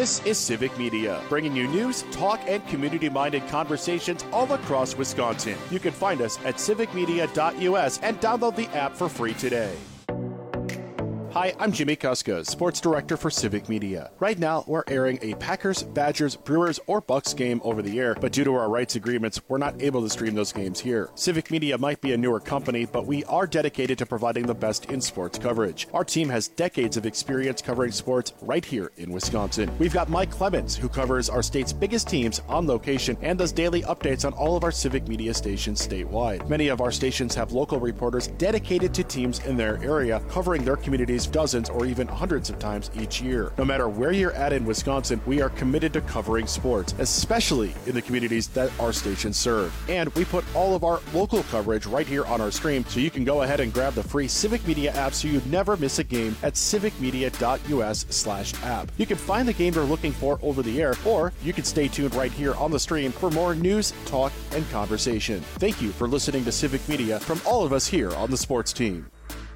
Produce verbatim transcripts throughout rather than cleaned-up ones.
This is Civic Media, bringing you news, talk, and community-minded conversations all across Wisconsin. You can find us at civic media dot U S and download the app for free today. Hi, I'm Jimmy Kuska, Sports Director for Civic Media. Right now, we're airing a Packers, Badgers, Brewers, or Bucks game over the air, but due to our rights agreements, we're not able to stream those games here. Civic Media might be a newer company, but we are dedicated to providing the best in sports coverage. Our team has decades of experience covering sports right here in Wisconsin. We've got Mike Clemens, who covers our state's biggest teams on location and does daily updates on all of our Civic Media stations statewide. Many of our stations have local reporters dedicated to teams in their area, covering their communities dozens or even hundreds of times each year. No matter where you're at in Wisconsin, we are committed to covering sports, especially in the communities that our stations serve. And we put all of our local coverage right here on our stream, so you can go ahead and grab the free Civic Media app so you never miss a game at civic media dot U S slash app. You can find the game you're looking for over the air, or you can stay tuned right here on the stream for more news, talk, and conversation. Thank you for listening to Civic Media from all of us here on the sports team.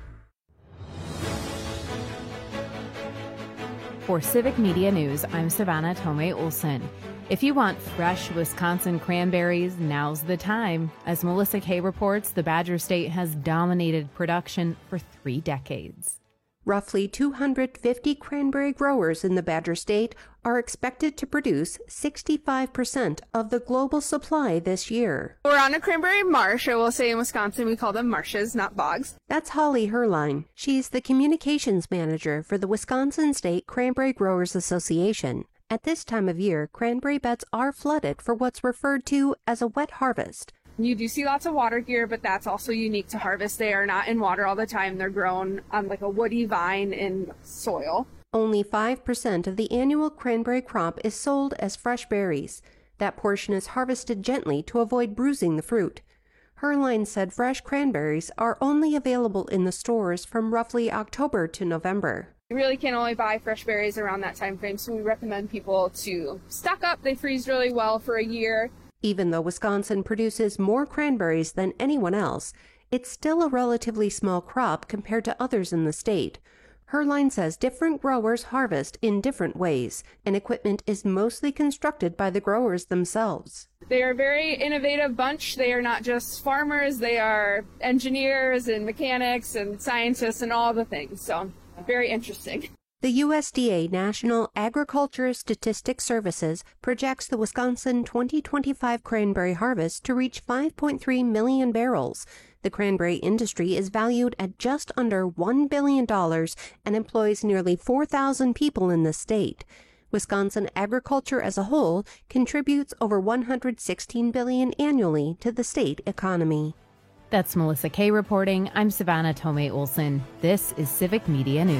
For Civic Media News, I'm Savannah Tomei Olson. If you want fresh Wisconsin cranberries, now's the time. As Melissa Kay reports, the Badger State has dominated production for three decades. Roughly two hundred fifty cranberry growers in the Badger State are expected to produce sixty-five percent of the global supply this year. We're on a cranberry marsh. I will say in Wisconsin we call them marshes, not bogs. That's Holly Herline. She's the communications manager for the Wisconsin State Cranberry Growers Association. At this time of year, cranberry beds are flooded for what's referred to as a wet harvest. You do see lots of water here, but that's also unique to harvest. They are not in water all the time. They're grown on like a woody vine in soil. Only five percent of the annual cranberry crop is sold as fresh berries. That portion is harvested gently to avoid bruising the fruit. Herline said fresh cranberries are only available in the stores from roughly October to November. You really can only buy fresh berries around that time frame, so we recommend people to stock up. They freeze really well for a year. Even though Wisconsin produces more cranberries than anyone else, it's still a relatively small crop compared to others in the state. Herline says different growers harvest in different ways, and equipment is mostly constructed by the growers themselves. They are a very innovative bunch. They are not just farmers, they are engineers and mechanics and scientists and all the things, so very interesting. The U S D A National Agriculture Statistics Services projects the Wisconsin twenty twenty-five cranberry harvest to reach five point three million barrels. The cranberry industry is valued at just under one billion dollars and employs nearly four thousand people in the state. Wisconsin agriculture as a whole contributes over one hundred sixteen billion dollars annually to the state economy. That's Melissa Kay reporting. I'm Savannah Tomei Olson. This is Civic Media News.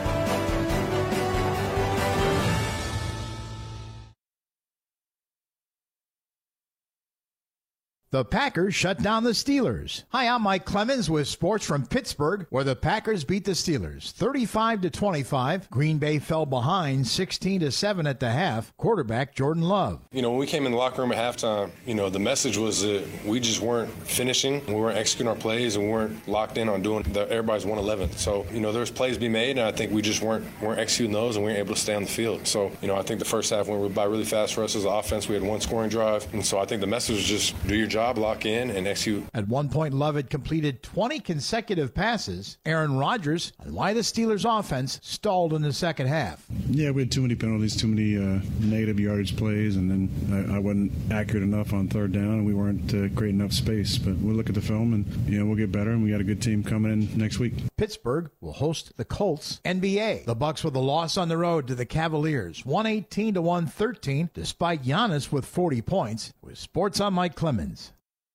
The Packers shut down the Steelers. Hi, I'm Mike Clemens with sports from Pittsburgh, where the Packers beat the Steelers thirty-five to twenty-five. Green Bay fell behind sixteen to seven at the half. Quarterback Jordan Love. You know, when we came in the locker room at halftime, you know, the message was that we just weren't finishing. We weren't executing our plays and we weren't locked in on doing the everybody's one eleven. So, you know, there's plays to be made, and I think we just weren't weren't executing those, and we weren't able to stay on the field. So, you know, I think the first half went by really fast for us as an offense. We had one scoring drive, and so I think the message was just do your job. Lock in and execute. At one point, Love had completed twenty consecutive passes. Aaron Rodgers on why the Steelers' offense stalled in the second half. Yeah, we had too many penalties, too many uh, negative yardage plays, and then I, I wasn't accurate enough on third down, and we weren't uh, creating enough space. But we'll look at the film, and you know we'll get better, and we got a good team coming in next week. Pittsburgh will host the Colts. N B A. The Bucks with a loss on the road to the Cavaliers, one eighteen to one thirteen, despite Giannis with forty points. With sports, I'm Mike Clemens.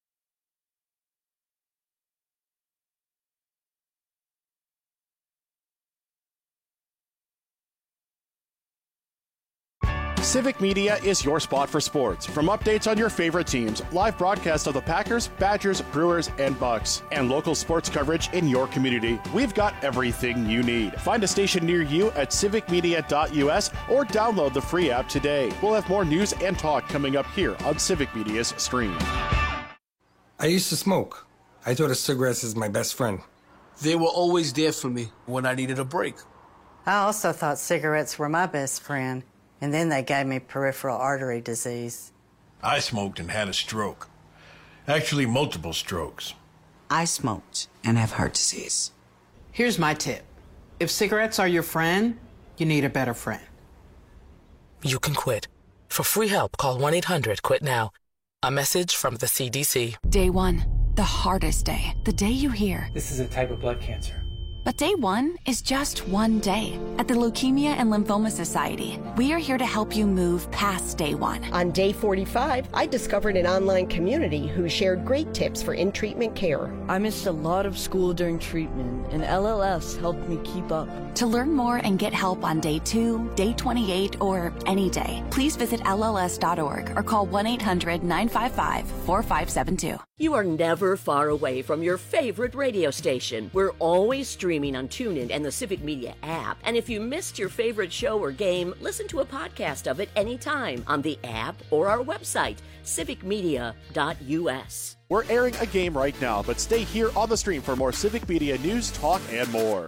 Civic Media is your spot for sports. From updates on your favorite teams, live broadcasts of the Packers, Badgers, Brewers, and Bucks, and local sports coverage in your community, we've got everything you need. Find a station near you at civic media dot U S or download the free app today. We'll have more news and talk coming up here on Civic Media's stream. I used to smoke. I thought of cigarettes as my best friend. They were always there for me when I needed a break. I also thought cigarettes were my best friend. And then they gave me peripheral artery disease. I smoked and had a stroke. Actually, multiple strokes. I smoked and have heart disease. Here's my tip. If cigarettes are your friend, you need a better friend. You can quit. For free help, call one eight hundred quit now. A message from the C D C. Day one, the hardest day. The day you hear, this is a type of blood cancer. But day one is just one day. At the Leukemia and Lymphoma Society, we are here to help you move past day one. On day forty-five, I discovered an online community who shared great tips for in-treatment care. I missed a lot of school during treatment, and L L S helped me keep up. To learn more and get help on day two, day twenty-eight, or any day, please visit L L S dot org or call one eight hundred nine five five four five seven two. You are never far away from your favorite radio station. We're always streaming on TuneIn and the Civic Media app. And if you missed your favorite show or game, listen to a podcast of it anytime on the app or our website, civic media dot U S. We're airing a game right now, but stay here on the stream for more Civic Media news, talk, and more.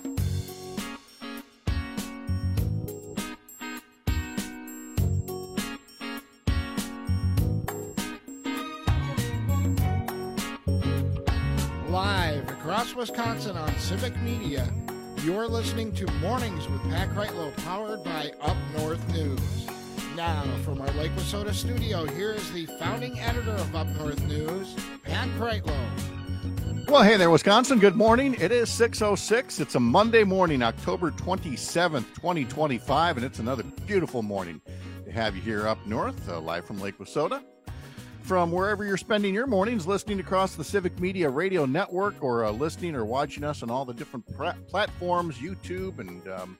Live across Wisconsin on Civic Media, you're listening to Mornings with Pat Kreitlow, powered by Up North News. Now, from our Lake Wissota studio, here is the founding editor of Up North News, Pat Kreitlow. Well, hey there, Wisconsin. Good morning. It is six oh six. It's a Monday morning, October twenty-seventh, twenty twenty-five, and it's another beautiful morning to have you here up north, uh, live from Lake Wissota. From wherever you're spending your mornings, listening across the Civic Media Radio Network, or uh, listening or watching us on all the different pr- platforms, YouTube and um,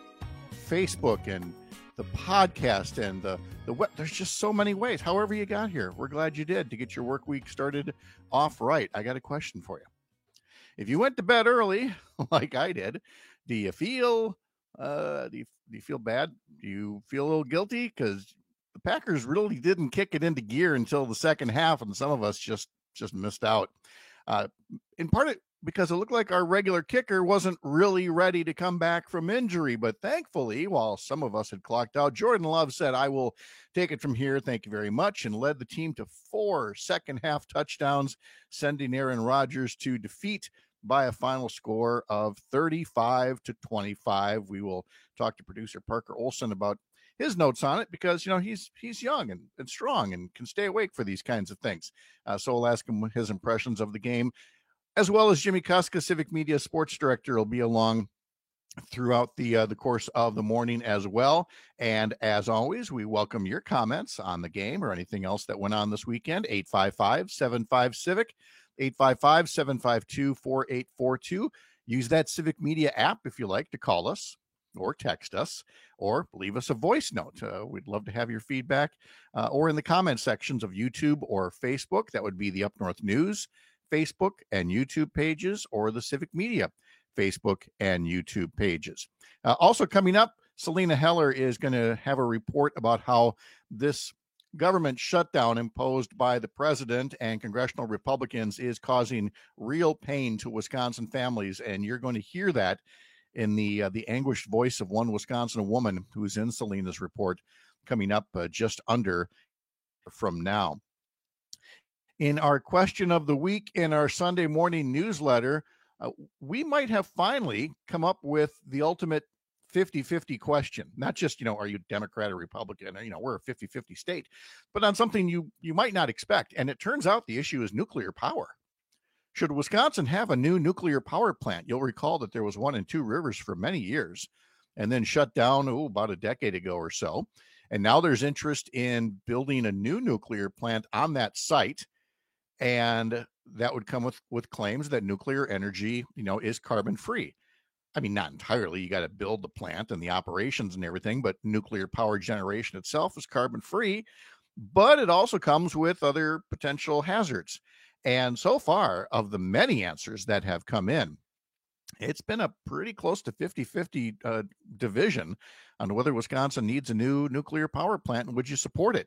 Facebook and the podcast and the, the web. There's just so many ways. However you got here, we're glad you did to get your work week started off right. I got a question for you. If you went to bed early, like I did, do you feel, uh, do you, do you feel bad? Do you feel a little guilty? Because the Packers really didn't kick it into gear until the second half, and some of us just just missed out. Uh, in part it, because it looked like our regular kicker wasn't really ready to come back from injury. But thankfully, while some of us had clocked out, Jordan Love said, "I will take it from here. Thank you very much," and led the team to four second half touchdowns, sending Aaron Rodgers to defeat by a final score of thirty-five to twenty-five. We will talk to producer Parker Olson about his notes on it, because, you know, he's he's young and, and strong and can stay awake for these kinds of things. Uh, so we'll ask him his impressions of the game, as well as Jimmy Kuska, Civic Media Sports Director, will be along throughout the uh, the course of the morning as well. And as always, we welcome your comments on the game or anything else that went on this weekend. eight five five, seven five, CIVIC, eight five five, seven five two, four eight four two. Use that Civic Media app if you like to call us or text us, or leave us a voice note. Uh, we'd love to have your feedback, uh, or in the comment sections of YouTube or Facebook. That would be the Up North News Facebook and YouTube pages, or the Civic Media Facebook and YouTube pages. Uh, also coming up, Selena Heller is going to have a report about how this government shutdown imposed by the president and congressional Republicans is causing real pain to Wisconsin families, and you're going to hear that in the uh, the anguished voice of one Wisconsin woman who's in Selena's report, coming up uh, just under from now. In our question of the week in our Sunday morning newsletter, uh, we might have finally come up with the ultimate fifty-fifty question. Not just, you know, are you Democrat or Republican? Or, you know, we're a fifty-fifty state, but on something you you might not expect. And it turns out the issue is nuclear power. Should Wisconsin have a new nuclear power plant? You'll recall that there was one in Two Rivers for many years and then shut down oh, about a decade ago or so. And now there's interest in building a new nuclear plant on that site. And that would come with, with claims that nuclear energy, you know, is carbon free. I mean, not entirely. You got to build the plant and the operations and everything, but nuclear power generation itself is carbon free. But it also comes with other potential hazards. And so far, of the many answers that have come in, it's been a pretty close to fifty-fifty uh, division on whether Wisconsin needs a new nuclear power plant and would you support it.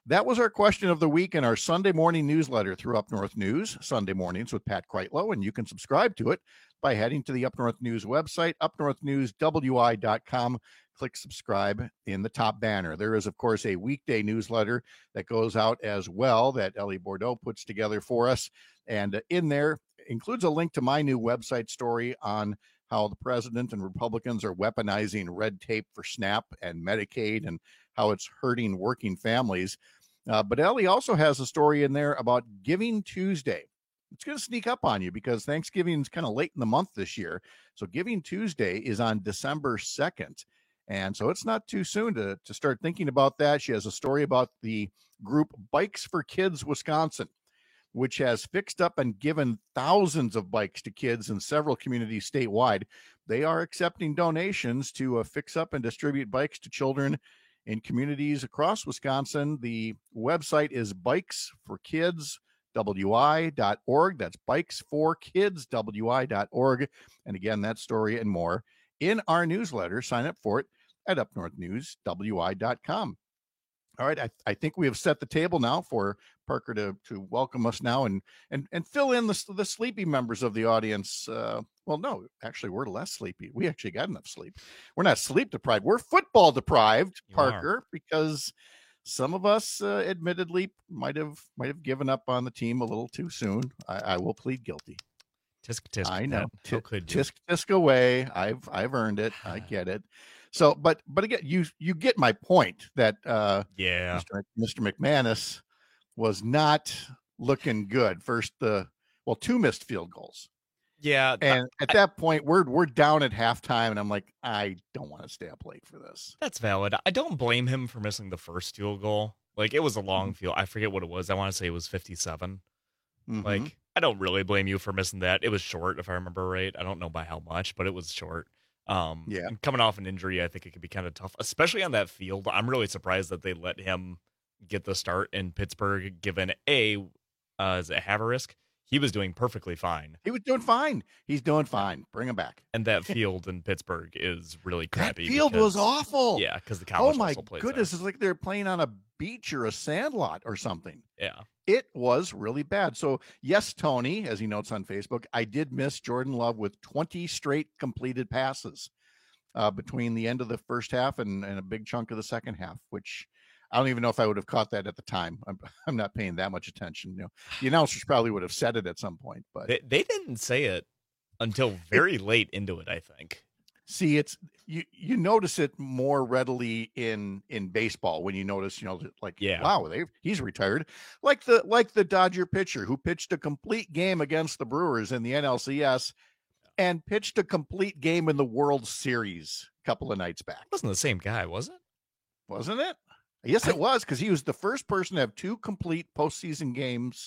That was our question of the week in our Sunday morning newsletter through Up North News, Sunday mornings with Pat Kreitlow, and you can subscribe to it by heading to the Up North News website, up north news w i dot com. Click subscribe in the top banner. There is, of course, a weekday newsletter that goes out as well that Ellie Bordeaux puts together for us. And in there includes a link to my new website story on how the president and Republicans are weaponizing red tape for SNAP and Medicaid and how it's hurting working families. Uh, but Ellie also has a story in there about Giving Tuesday. It's going to sneak up on you because Thanksgiving is kind of late in the month this year. So Giving Tuesday is on December second. And so it's not too soon to, to start thinking about that. She has a story about the group Bikes for Kids Wisconsin, which has fixed up and given thousands of bikes to kids in several communities statewide. They are accepting donations to uh, fix up and distribute bikes to children in communities across Wisconsin. The website is bikes for kids w i dot org. That's bikes for kids w i dot org. And again, that story and more in our newsletter. Sign up for it at up north news w i dot com. All right, I, I think we have set the table now for Parker to to welcome us now and and and fill in the the sleepy members of the audience. Uh, well, no, actually, we're less sleepy. We actually got enough sleep. We're not sleep deprived. We're football deprived, You Parker, are. because some of us, uh, admittedly, might have might have given up on the team a little too soon. I, I will plead guilty. Tisk tisk. I know. How T- could you? tisk tisk away. I've I've earned it. I get it. So, but but again, you you get my point that uh, Yeah. Mister Mister McManus was not looking good. First, the well, two missed field goals, Yeah. and at that point, we're we're down at halftime, and I'm like, I don't want to stay up late for this. That's valid. I don't blame him for missing the first field goal. Like, it was a long field. I forget what it was. I want to say it was fifty-seven. Mhm. Like, I don't really blame you for missing that. It was short, if I remember right. I don't know by how much, but it was short. Um, Yeah. and coming off an injury, I think it could be kind of tough, especially on that field. I'm really surprised that they let him get the start in Pittsburgh, given A, uh, is it Haverisk? He was doing perfectly fine. He was doing fine. He's doing fine. Bring him back. And that field in Pittsburgh is really That crappy. field was because- awful. Yeah, because the Oh college my also plays goodness, it's like they're playing on a beach or a sandlot or something. there. Yeah. It was really bad. So, yes, Tony, as he notes on Facebook, I did miss Jordan Love with twenty straight completed passes uh, between the end of the first half and, and a big chunk of the second half, which I don't even know if I would have caught that at the time. I'm, I'm not paying that much attention. You know, the announcers probably would have said it at some point, but They, they didn't say it until very late into it, I think. see, it's you you notice it more readily in in baseball when you notice, you know, that, like, Yeah. wow, they he's retired, like the like the Dodger pitcher who pitched a complete game against the Brewers in the N L C S and pitched a complete game in the World Series a couple of nights back. Wasn't the same guy, was it? Wasn't it? Yes, it was, because he was the first person to have two complete postseason games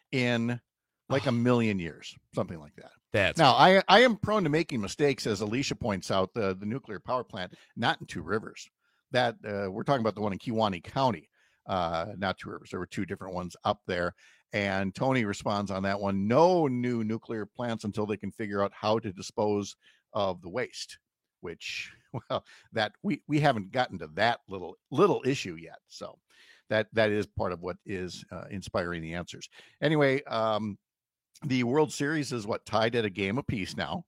in like a million years, something like that. That's Now, I I am prone to making mistakes, as Alicia points out, the, the nuclear power plant, not in Two Rivers. That uh, we're talking about the one in Kewaunee County, uh, not Two Rivers. There were two different ones up there. And Tony responds on that one, no new nuclear plants until they can figure out how to dispose of the waste, which, well, that we, we haven't gotten to that little little issue yet. So that that is part of what is uh, inspiring the answers. Anyway, um, the World Series is what, tied at a game apiece now.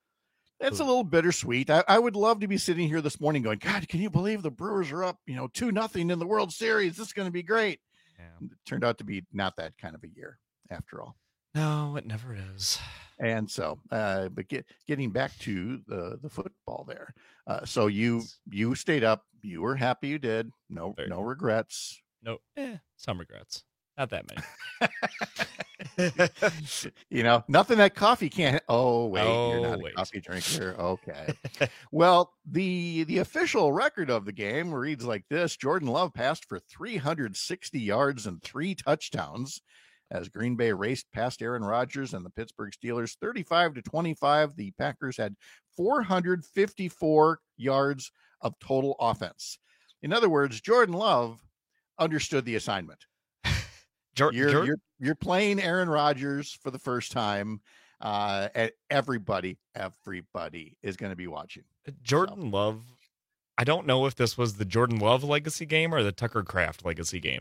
It's a little bittersweet. I, I would love to be sitting here this morning going, God, can you believe the Brewers are up, you know, two nothing in the World Series? This is going to be great. Yeah. It turned out to be not that kind of a year after all. No, it never is. And so, uh, but get, getting back to the the football there. Uh, so you you stayed up. You were happy you did. No Very. no regrets. No, eh, some regrets. Not that many. You know, nothing that coffee can't. Oh wait, you're Oh, not wait. a coffee drinker. Okay. Well, the the official record of the game reads like this: Jordan Love passed for three hundred sixty yards and three touchdowns as Green Bay raced past Aaron Rodgers and the Pittsburgh Steelers thirty-five to twenty-five. The Packers had four hundred fifty-four yards of total offense. In other words, Jordan Love understood the assignment. Jor- You're Jor- you're you're playing Aaron Rodgers for the first time, uh, and everybody everybody is going to be watching. Jordan Love. I don't know if this was the Jordan Love legacy game or the Tucker Kraft legacy game,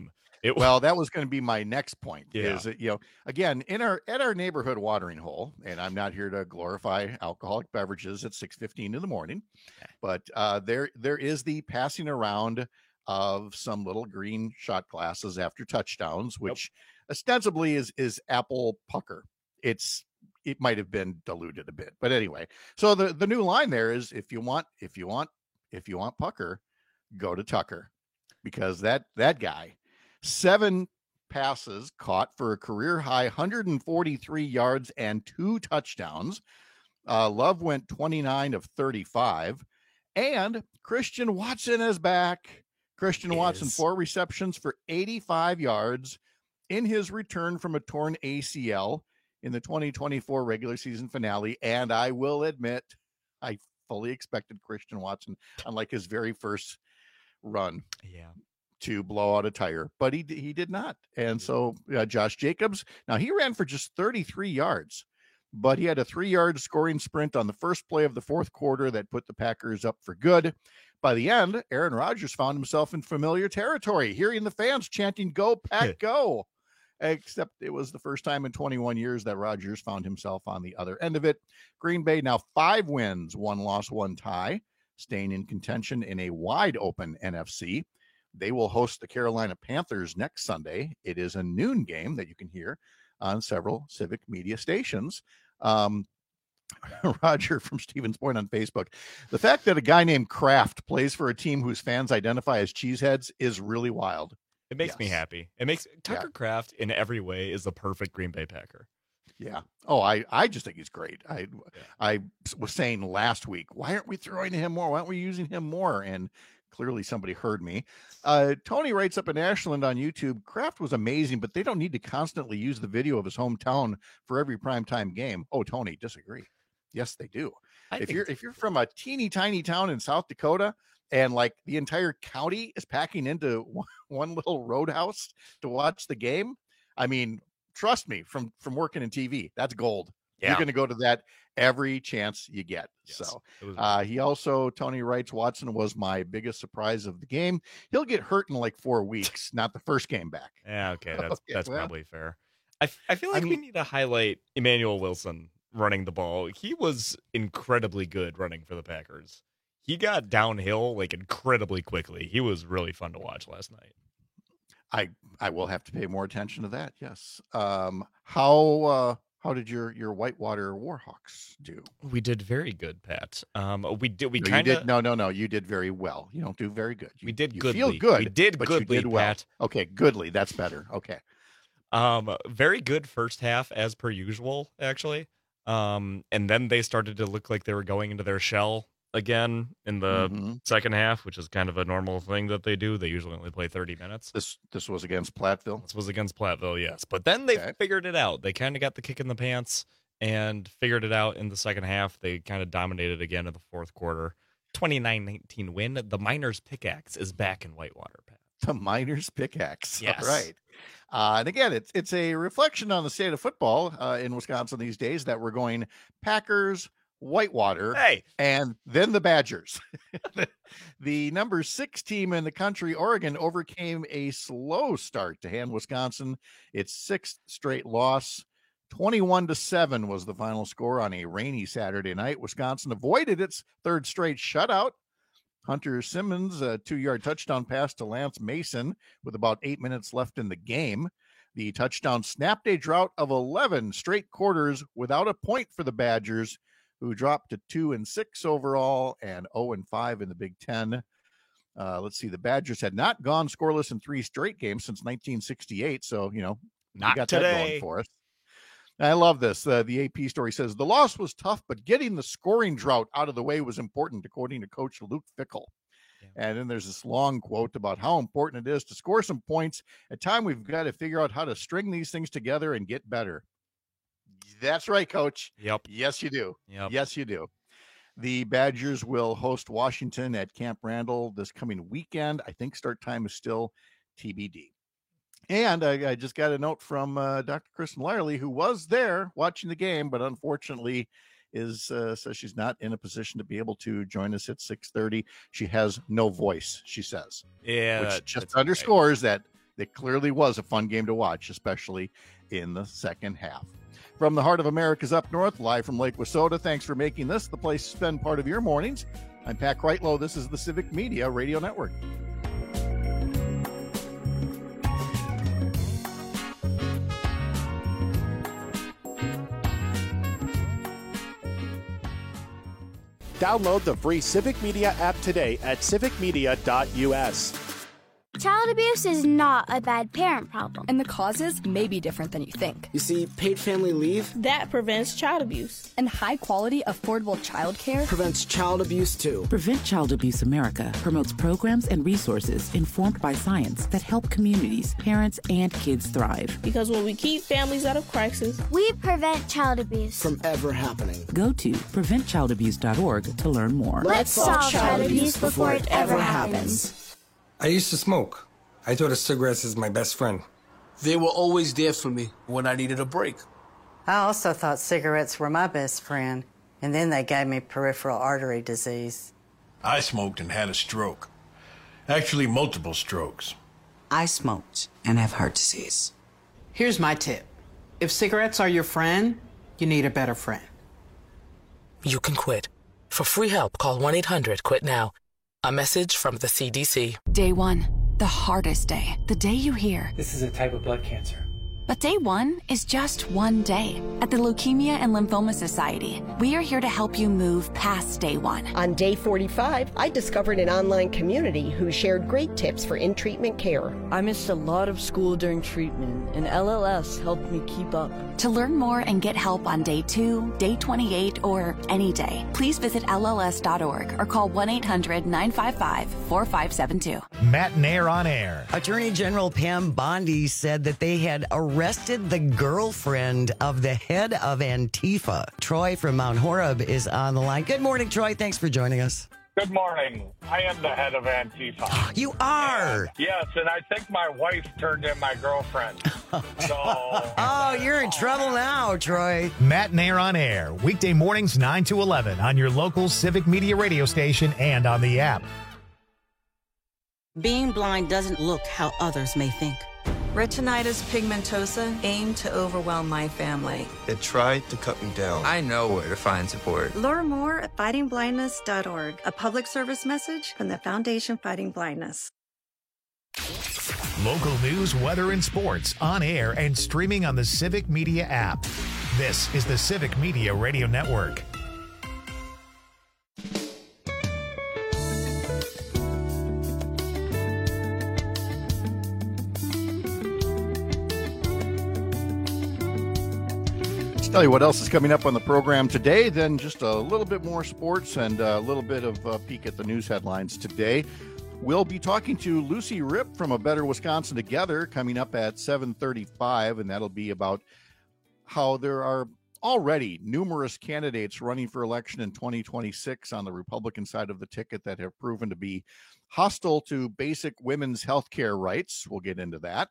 It, well, that was going to be my next point. Yeah. Is that, you know, again, in our at our neighborhood watering hole, and I'm not here to glorify alcoholic beverages at six fifteen in the morning, but uh, there there is the passing around of some little green shot glasses after touchdowns, which yep. ostensibly is is apple pucker. It's it might have been diluted a bit, but anyway. So the the new line there is if you want if you want if you want pucker, go to Tucker, because that that guy. Seven passes caught for a career high one hundred forty-three yards and two touchdowns. Uh, Love went twenty-nine of thirty-five. And Christian Watson is back. Christian It Watson, is. four receptions for eighty-five yards in his return from a torn A C L in the twenty twenty-four regular season finale. And I will admit, I fully expected Christian Watson, unlike his very first run. Yeah. To blow out a tire, but he he did not. And so uh, Josh Jacobs, now he ran for just thirty-three yards, but he had a three-yard scoring sprint on the first play of the fourth quarter that put the Packers up for good. By the end, Aaron Rodgers found himself in familiar territory, hearing the fans chanting, "Go Pack, go!" Except it was the first time in twenty-one years that Rodgers found himself on the other end of it. Green Bay now five wins, one loss, one tie, staying in contention in a wide open N F C. They will host the Carolina Panthers next Sunday. It is a noon game that you can hear on several Civic Media stations. Um, Roger from Stevens Point on Facebook. The fact that a guy named Kraft plays for a team whose fans identify as cheeseheads is really wild. It makes yes. me happy. It makes Tucker Yeah. Kraft in every way is the perfect Green Bay Packer. Yeah. Oh, I, I just think he's great. I yeah. I was saying last week, why aren't we throwing to him more? Why aren't we using him more? And clearly somebody heard me. Uh, Tony writes up in Ashland on YouTube, Kraft was amazing, but they don't need to constantly use the video of his hometown for every primetime game. Oh, Tony, disagree. Yes, they do. I if think you're if you're from a teeny tiny town in South Dakota and like the entire county is packing into one, one little roadhouse to watch the game, I mean, trust me, from from working in T V, that's gold. Yeah. You're going to go to that every chance you get. Yes, so was- uh, he also, Tony writes, Watson was my biggest surprise of the game. He'll get hurt in like four weeks, not the first game back. Yeah, okay, that's Okay, that's well, probably fair. I, f- I feel like I we mean- need to highlight Emmanuel Wilson running the ball. He was incredibly good running for the Packers. He got downhill like incredibly quickly. He was really fun to watch last night. I I will have to pay more attention to that. Yes. Um, how uh, how did your your Whitewater Warhawks do? We did very good, Pat. Um, we did. We No, you kind did, of no no no. You did very well. You don't do very good. You, We did you goodly. feel good. We did but goodly, you did well. Pat. Okay, goodly. That's better. Okay. Um, very good first half as per usual, actually. Um, and then they started to look like they were going into their shell again in the Mhm. second half, which is kind of a normal thing that they do. They usually only play thirty minutes. This this was against Platteville. This was against Platteville, yes. But then they Okay. figured it out. They kind of got the kick in the pants and figured it out in the second half. They kind of dominated again in the fourth quarter. twenty-nine nineteen win. The Miners Pickaxe is back in Whitewater, Pat. The Miners Pickaxe. Yes. All right. Uh, and again, it's it's a reflection on the state of football uh, in Wisconsin these days that we're going Packers, Whitewater, Hey, and then the Badgers. The number six team in the country, Oregon, overcame a slow start to hand Wisconsin its sixth straight loss. twenty-one to seven was the final score on a rainy Saturday night. Wisconsin avoided its third straight shutout. Hunter Simmons, a two-yard touchdown pass to Lance Mason with about eight minutes left in the game. The touchdown snapped a drought of eleven straight quarters without a point for the Badgers, who dropped to two and six overall and zero and five in the Big Ten. Uh, let's see, the Badgers had not gone scoreless in three straight games since nineteen sixty-eight, so you know Not we got that going today. for us. I love this. Uh, the A P story says the loss was tough, but getting the scoring drought out of the way was important, according to Coach Luke Fickell. Yeah. And then there's this long quote about how important it is to score some points. At time, we've got to figure out how to string these things together and get better. That's right, Coach. Yep. Yes, you do. Yep. Yes, you do. The Badgers will host Washington at Camp Randall this coming weekend. I think start time is still T B D. And I, I just got a note from uh, Doctor Kristen Lyerly, who was there watching the game, but unfortunately is uh, says she's not in a position to be able to join us at six thirty. She has no voice, she says, Yeah, which that- just that's okay. underscores that it clearly was a fun game to watch, especially in the second half. From the heart of America's up north, live from Lake Wissota, thanks for making this the place to spend part of your mornings. I'm Pat Kreitlow. This is the Civic Media Radio Network. Download the free Civic Media app today at civic media dot u s. Child abuse is not a bad parent problem. And the causes may be different than you think. You see, paid family leave, That prevents child abuse. And high-quality, affordable child care prevents child abuse, too. Prevent Child Abuse America promotes programs and resources informed by science that help communities, parents, and kids thrive. Because when we keep families out of crisis, we prevent child abuse. From ever happening. Go to prevent child abuse dot org to learn more. Let's solve child abuse before it ever happens. I used to smoke. I thought of cigarettes as my best friend. They were always there for me when I needed a break. I also thought cigarettes were my best friend, and then they gave me peripheral artery disease. I smoked and had a stroke. Actually, multiple strokes. I smoked and have heart disease. Here's my tip. If cigarettes are your friend, you need a better friend. You can quit. For free help, call one eight hundred quit now. A message from the C D C. Day one, the hardest day, the day you hear. This is a type of blood cancer. But day one is just one day. At the Leukemia and Lymphoma Society, we are here to help you move past day one. On day forty-five, I discovered an online community who shared great tips for in-treatment care. I missed a lot of school during treatment, and L L S helped me keep up. To learn more and get help on day two, day twenty-eight, or any day, please visit L L S dot org or call one eight hundred nine five five four five seven two. Matt Nair on air. Attorney General Pam Bondi said that they had arrested the girlfriend of the head of Antifa. Troy from Mount Horeb is on the line. Good morning, Troy. Thanks for joining us. Good morning. I am the head of Antifa. You are? And, yes, and I think my wife turned in my girlfriend. So, oh, you're in trouble now, Troy. Matt Nair on air. Weekday mornings nine to eleven on your local Civic Media radio station and on the app. Being blind doesn't look how others may think. Retinitis pigmentosa aimed to overwhelm my family. It tried to cut me down. I know where to find support. Learn more at fighting blindness dot org, a public service message from the Foundation Fighting Blindness. Local news, weather, and sports on air and streaming on the Civic Media app. This is the Civic Media Radio Network. Tell you what else is coming up on the program today, then just a little bit more sports and a little bit of a peek at the news headlines today. We'll be talking to Lucy Ripp from A Better Wisconsin Together coming up at seven thirty-five, and that'll be about how there are already numerous candidates running for election in twenty twenty-six on the Republican side of the ticket that have proven to be hostile to basic women's health care rights. We'll get into that.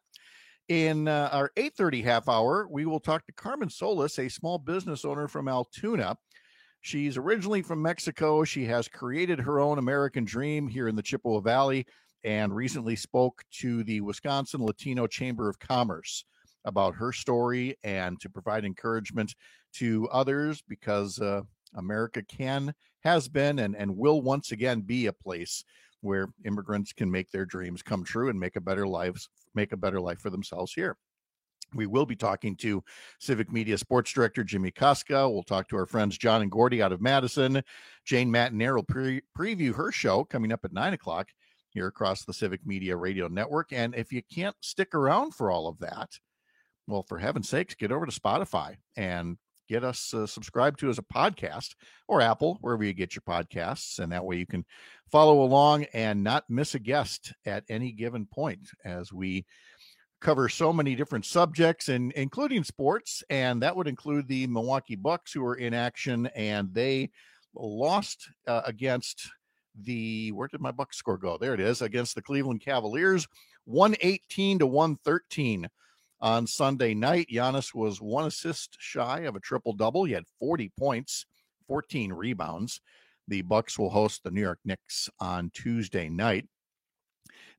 In uh, our eight thirty half hour, we will talk to Carmen Solis, a small business owner from Altoona. She's originally from Mexico. She has created her own American dream here in the Chippewa Valley and recently spoke to the Wisconsin Latino Chamber of Commerce about her story and to provide encouragement to others because uh, America can, has been, and, and will once again be a place where immigrants can make their dreams come true and make a better life, make a better life for themselves here. We will be talking to Civic Media Sports Director Jimmy Koska. We'll talk to our friends John and Gordy out of Madison. Jane Matt Nair will pre- preview her show coming up at nine o'clock here across the Civic Media Radio Network. And if you can't stick around for all of that, well, for heaven's sakes, get over to Spotify and get us uh, subscribed to as a podcast, or Apple, wherever you get your podcasts. And that way you can follow along and not miss a guest at any given point as we cover so many different subjects, and including sports. And that would include the Milwaukee Bucks, who are in action, and they lost uh, against the, where did my Bucks score go? There it is, against the Cleveland Cavaliers, one eighteen to one thirteen. On Sunday night. Giannis was one assist shy of a triple-double. He had forty points, fourteen rebounds. The Bucks will host the New York Knicks on Tuesday night.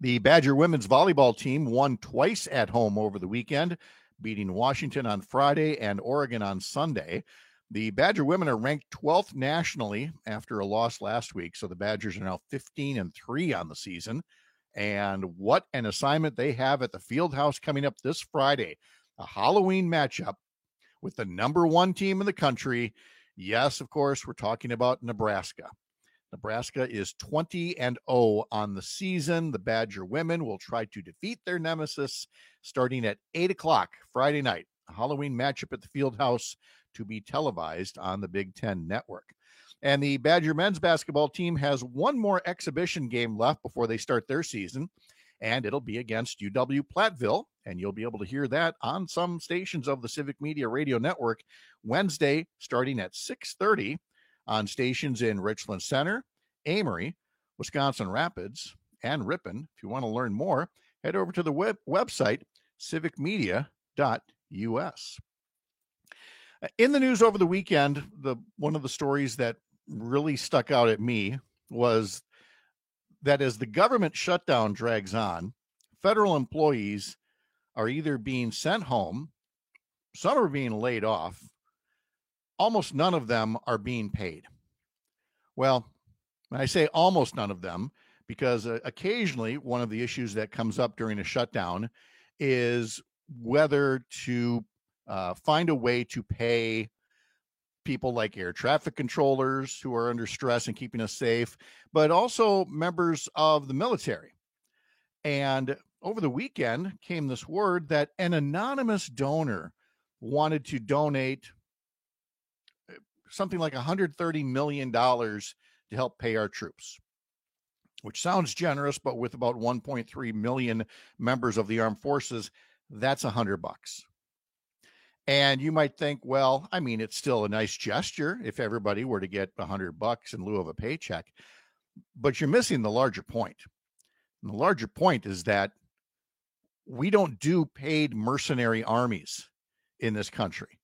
The Badger women's volleyball team won twice at home over the weekend, beating Washington on Friday and Oregon on Sunday. The Badger women are ranked twelfth nationally after a loss last week, so the Badgers are now fifteen and three on the season. And what an assignment they have at the Fieldhouse coming up this Friday, a Halloween matchup with the number one team in the country. Yes, of course, we're talking about Nebraska. Nebraska is twenty and oh on the season. The Badger women will try to defeat their nemesis starting at eight o'clock Friday night. A Halloween matchup at the Fieldhouse to be televised on the Big Ten Network. And the Badger men's basketball team has one more exhibition game left before they start their season, and it'll be against U W Platteville, and you'll be able to hear that on some stations of the Civic Media Radio Network Wednesday starting at six thirty on stations in Richland Center, Amory, Wisconsin Rapids, and Ripon. If you want to learn more, head over to the web website, civic media dot U S. In the news over the weekend, the one of the stories that really stuck out at me was that as the government shutdown drags on, federal employees are either being sent home, some are being laid off, almost none of them are being paid. Well, I say almost none of them because uh, occasionally one of the issues that comes up during a shutdown is whether to uh, find a way to pay people like air traffic controllers who are under stress and keeping us safe, but also members of the military. And over the weekend came this word that an anonymous donor wanted to donate something like one hundred thirty million dollars to help pay our troops, which sounds generous, but with about one point three million members of the armed forces, that's a hundred bucks. And you might think, well, I mean, it's still a nice gesture if everybody were to get a hundred bucks in lieu of a paycheck, but you're missing the larger point. And the larger point is that we don't do paid mercenary armies in this country.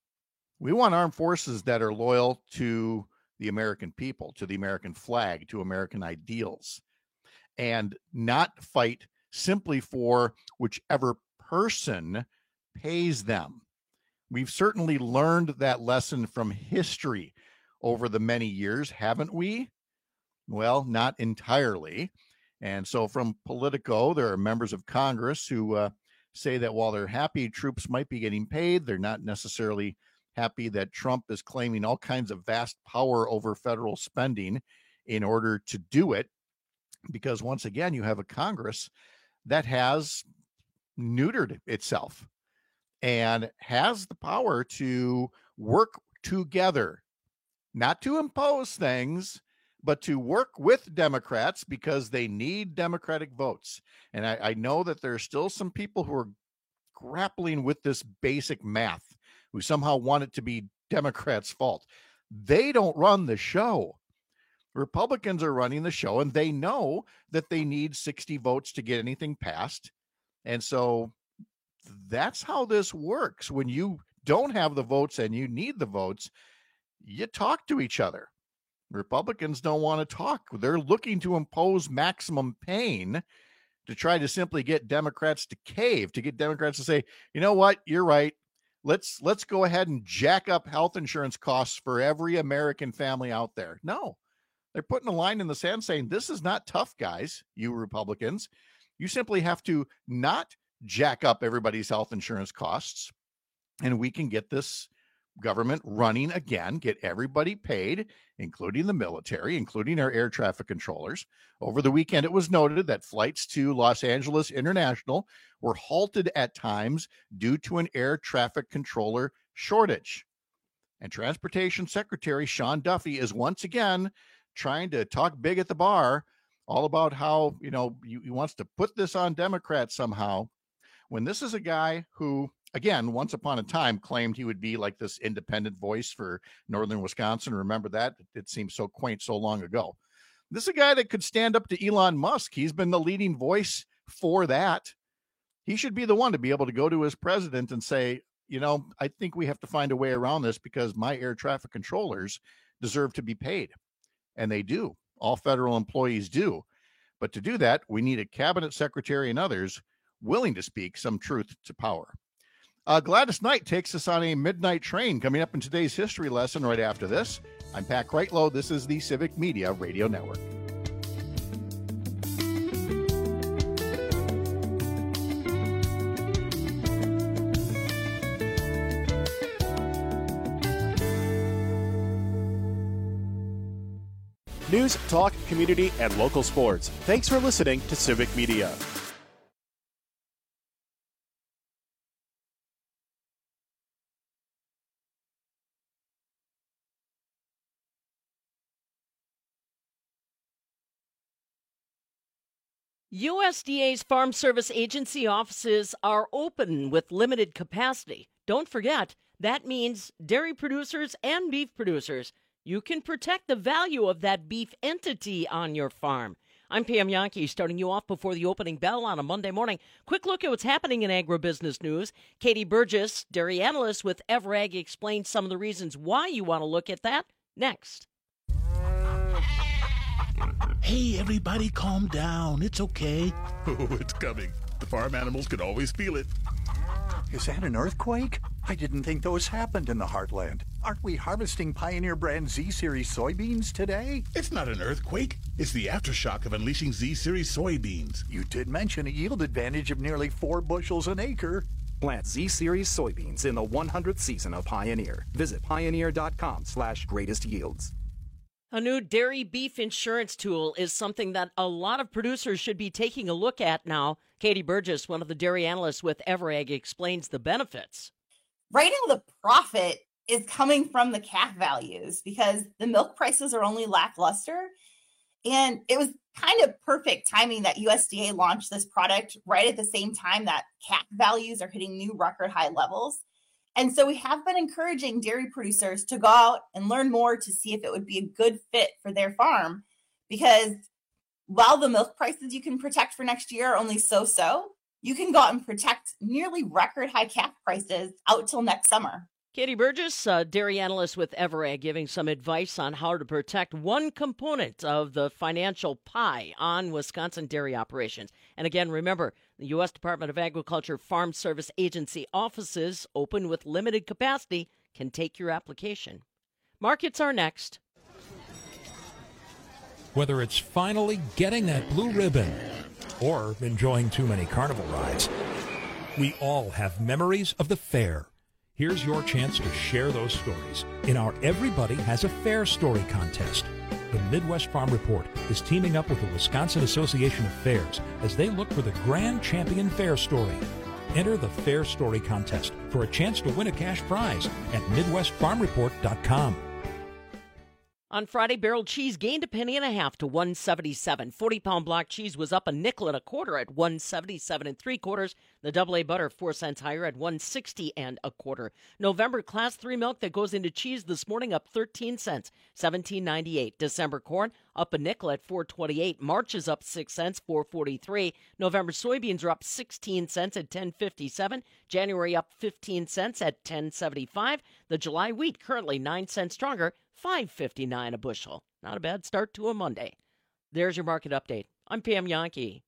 We want armed forces that are loyal to the American people, to the American flag, to American ideals, and not fight simply for whichever person pays them. We've certainly learned that lesson from history over the many years, haven't we? Well, not entirely. And so from Politico, there are members of Congress who uh, say that while they're happy troops might be getting paid, they're not necessarily happy that Trump is claiming all kinds of vast power over federal spending in order to do it. Because once again, you have a Congress that has neutered itself and has the power to work together, not to impose things, but to work with Democrats because they need Democratic votes. And I, I know that there are still some people who are grappling with this basic math, who somehow want it to be Democrats' fault. They don't run the show. Republicans are running the show, and they know that they need sixty votes to get anything passed. And so that's how this works. When you don't have the votes and you need the votes, you talk to each other. Republicans don't want to talk. They're looking to impose maximum pain to try to simply get Democrats to cave, to get Democrats to say, you know what, you're right. Let's let's go ahead and jack up health insurance costs for every American family out there. No, they're putting a line in the sand saying, this is not tough, guys, you Republicans. You simply have to not jack up everybody's health insurance costs, and we can get this government running again, get everybody paid, including the military, including our air traffic controllers. Over the weekend, it was noted that flights to Los Angeles International were halted at times due to an air traffic controller shortage. And Transportation Secretary Sean Duffy is once again trying to talk big at the bar, all about how, you know, he, he wants to put this on Democrats somehow, when this is a guy who, again, once upon a time claimed he would be like this independent voice for northern Wisconsin. Remember that? It seems so quaint so long ago. This is a guy that could stand up to Elon Musk. He's been the leading voice for that. He should be the one to be able to go to his president and say, you know, I think we have to find a way around this because my air traffic controllers deserve to be paid. And they do. All federal employees do. But to do that, we need a cabinet secretary and others willing to speak some truth to power. Uh, Gladys Knight takes us on a midnight train coming up in today's history lesson right after this. I'm Pat Kreitlow. This is the Civic Media Radio Network. News, talk, community, and local sports. Thanks for listening to Civic Media. U S D A's Farm Service Agency offices are open with limited capacity. Don't forget, that means dairy producers and beef producers. You can protect the value of that beef entity on your farm. I'm Pam Yankee, starting you off before the opening bell on a Monday morning. Quick look at what's happening in agribusiness news. Katie Burgess, dairy analyst with Everag, explains some of the reasons why you want to look at that next. Hey, everybody, calm down. It's okay. Oh, it's coming. The farm animals can always feel it. Is that an earthquake? I didn't think those happened in the heartland. Aren't we harvesting Pioneer brand Z-Series soybeans today? It's not an earthquake. It's the aftershock of unleashing Z-Series soybeans. You did mention a yield advantage of nearly four bushels an acre. Plant Z-Series soybeans in the one hundredth season of Pioneer. Visit pioneer.com slash greatest yields. A new dairy beef insurance tool is something that a lot of producers should be taking a look at now. Katie Burgess, one of the dairy analysts with Everag, explains the benefits. Right now, the profit is coming from the calf values because the milk prices are only lackluster. And it was kind of perfect timing that U S D A launched this product right at the same time that calf values are hitting new record high levels. And so we have been encouraging dairy producers to go out and learn more to see if it would be a good fit for their farm, because while the milk prices you can protect for next year are only so-so, you can go out and protect nearly record high calf prices out till next summer. Katie Burgess, uh, dairy analyst with Everag, giving some advice on how to protect one component of the financial pie on Wisconsin dairy operations. And again, remember, the U S Department of Agriculture Farm Service Agency offices, open with limited capacity, can take your application. Markets are next. Whether it's finally getting that blue ribbon or enjoying too many carnival rides, we all have memories of the fair. Here's your chance to share those stories in our Everybody Has a Fair Story contest. The Midwest Farm Report is teaming up with the Wisconsin Association of Fairs as they look for the Grand Champion Fair Story. Enter the Fair Story contest for a chance to win a cash prize at midwest farm report dot com. On Friday, barrel cheese gained a penny and a half to one seventy-seven. forty-pound block cheese was up a nickel and a quarter at one seventy-seven and three quarters. The double A butter four cents higher at one sixty and a quarter. November class three milk that goes into cheese this morning up thirteen cents, seventeen ninety-eight. December corn up a nickel at four twenty-eight. March is up six cents, four forty-three. November soybeans are up sixteen cents at ten fifty-seven. January up fifteen cents at ten seventy-five. The July wheat currently nine cents stronger, five fifty-nine a bushel. Not a bad start to a Monday. There's your market update. I'm Pam Yankee.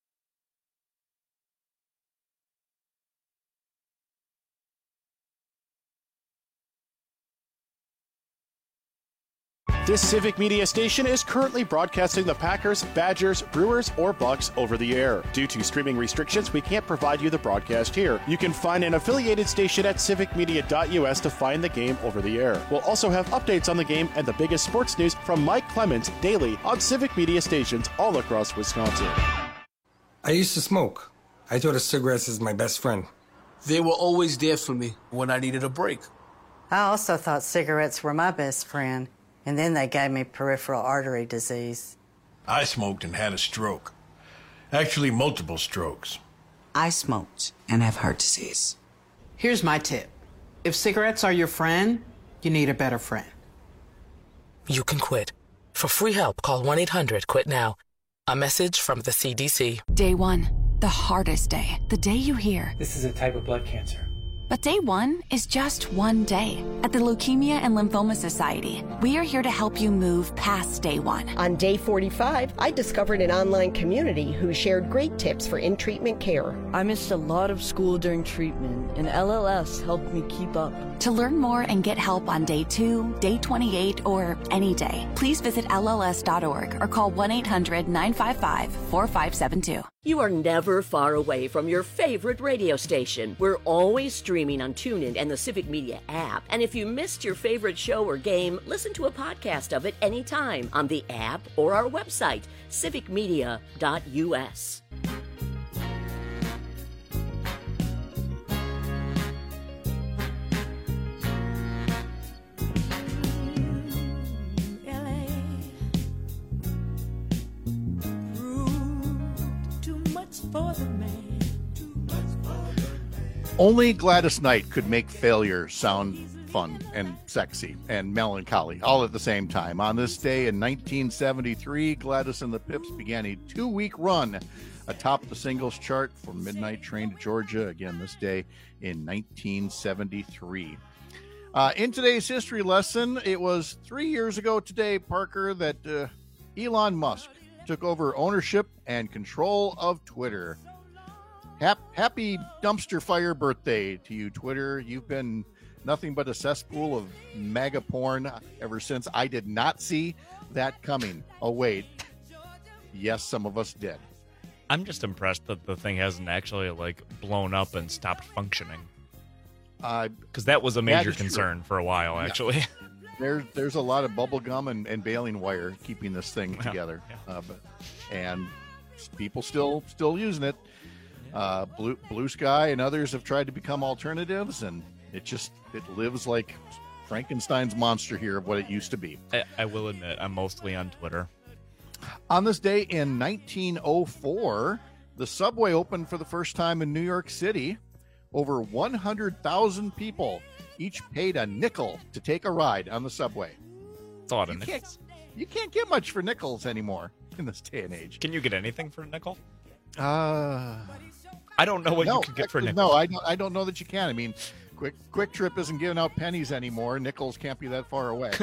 This Civic Media station is currently broadcasting the Packers, Badgers, Brewers, or Bucks over the air. Due to streaming restrictions, we can't provide you the broadcast here. You can find an affiliated station at civic media dot U S to find the game over the air. We'll also have updates on the game and the biggest sports news from Mike Clemens daily on Civic Media stations all across Wisconsin. I used to smoke. I thought of cigarettes as my best friend. They were always there for me when I needed a break. I also thought cigarettes were my best friend. And then they gave me peripheral artery disease. I smoked and had a stroke. Actually, multiple strokes. I smoked and have heart disease. Here's my tip. If cigarettes are your friend, you need a better friend. You can quit. For free help, call one eight hundred quit now. A message from the C D C. Day one, the hardest day. The day you hear, this is a type of blood cancer. But day one is just one day. At the Leukemia and Lymphoma Society, we are here to help you move past day one. On day forty-five, I discovered an online community who shared great tips for in-treatment care. I missed a lot of school during treatment, and L L S helped me keep up. To learn more and get help on day two, day twenty-eight, or any day, please visit L L S dot org or call one eight hundred nine five five four five seven two. You are never far away from your favorite radio station. We're always streaming on TuneIn and the Civic Media app. And if you missed your favorite show or game, listen to a podcast of it anytime on the app or our website, civic media dot U S. Only Gladys Knight could make failure sound fun and sexy and melancholy all at the same time. On this day in nineteen seventy-three, Gladys and the Pips began a two-week run atop the singles chart for Midnight Train to Georgia, again this day in nineteen seventy-three. Uh, in today's history lesson, it was three years ago today, Parker, that uh, Elon Musk took over ownership and control of Twitter. Happy dumpster fire birthday to you, Twitter. You've been nothing but a cesspool of MAGA porn ever since. I did not see that coming. Oh, wait. Yes, some of us did. I'm just impressed that the thing hasn't actually, like, blown up and stopped functioning. Because uh, that was a major concern true. for a while, actually. Yeah. There's there's a lot of bubble gum and, and baling wire keeping this thing together. Yeah. Uh, but, and people still still using it. Uh, Blue, Blue Sky and others have tried to become alternatives, and it just it lives like Frankenstein's monster here of what it used to be. I, I will admit, I'm mostly on Twitter. On this day in nineteen oh four, the subway opened for the first time in New York City. Over one hundred thousand people each paid a nickel to take a ride on the subway. It's a lot of you nickels. Can't, you can't get much for nickels anymore in this day and age. Can you get anything for a nickel? Uh, I don't know what no, you can get actually, for nickels. No, I don't, I don't know that you can. I mean, Quick Quick Trip isn't giving out pennies anymore. Nickels can't be that far away.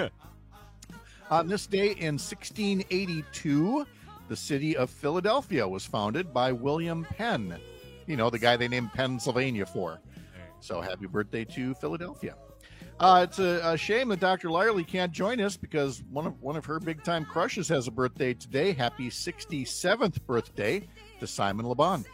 On this day in sixteen eighty-two, the city of Philadelphia was founded by William Penn. You know, the guy they named Pennsylvania for. So happy birthday to Philadelphia. Uh, it's a, a shame that Doctor Lyerly can't join us because one of one of her big-time crushes has a birthday today. Happy sixty-seventh birthday to Simon Le Bon.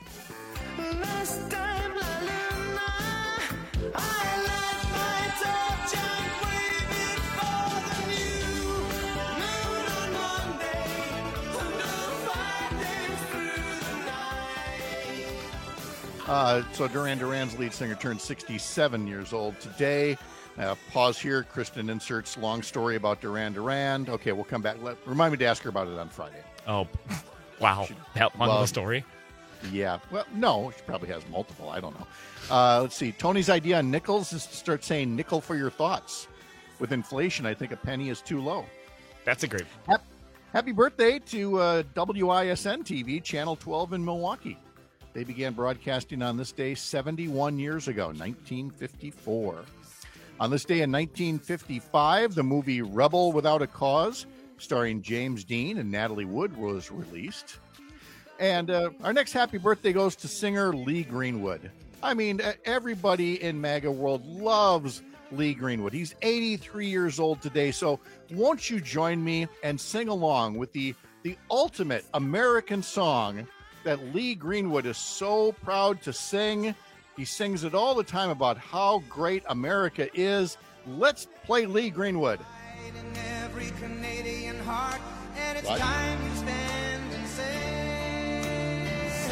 Uh, so Duran Duran's lead singer turned sixty-seven years old today. Uh, pause here. Kristen inserts long story about Duran Duran. Okay, we'll come back. Let, remind me to ask her about it on Friday. Oh, wow. She, that long well, of a story? Yeah. Well, no, she probably has multiple. I don't know. Uh, let's see. Tony's idea on nickels is to start saying nickel for your thoughts. With inflation, I think a penny is too low. That's a great Happy, happy birthday to uh, W I S N T V, Channel twelve in Milwaukee. They began broadcasting on this day seventy-one years ago, nineteen fifty-four. On this day in nineteen fifty-five, the movie Rebel Without a Cause, starring James Dean and Natalie Wood, was released. And uh, our next happy birthday goes to singer Lee Greenwood. I mean, everybody in MAGA world loves Lee Greenwood. He's eighty-three years old today, so won't you join me and sing along with the, the ultimate American song that Lee Greenwood is so proud to sing. He sings it all the time about how great America is. Let's play Lee Greenwood. In every Canadian heart, and it's what? Time you stand and say,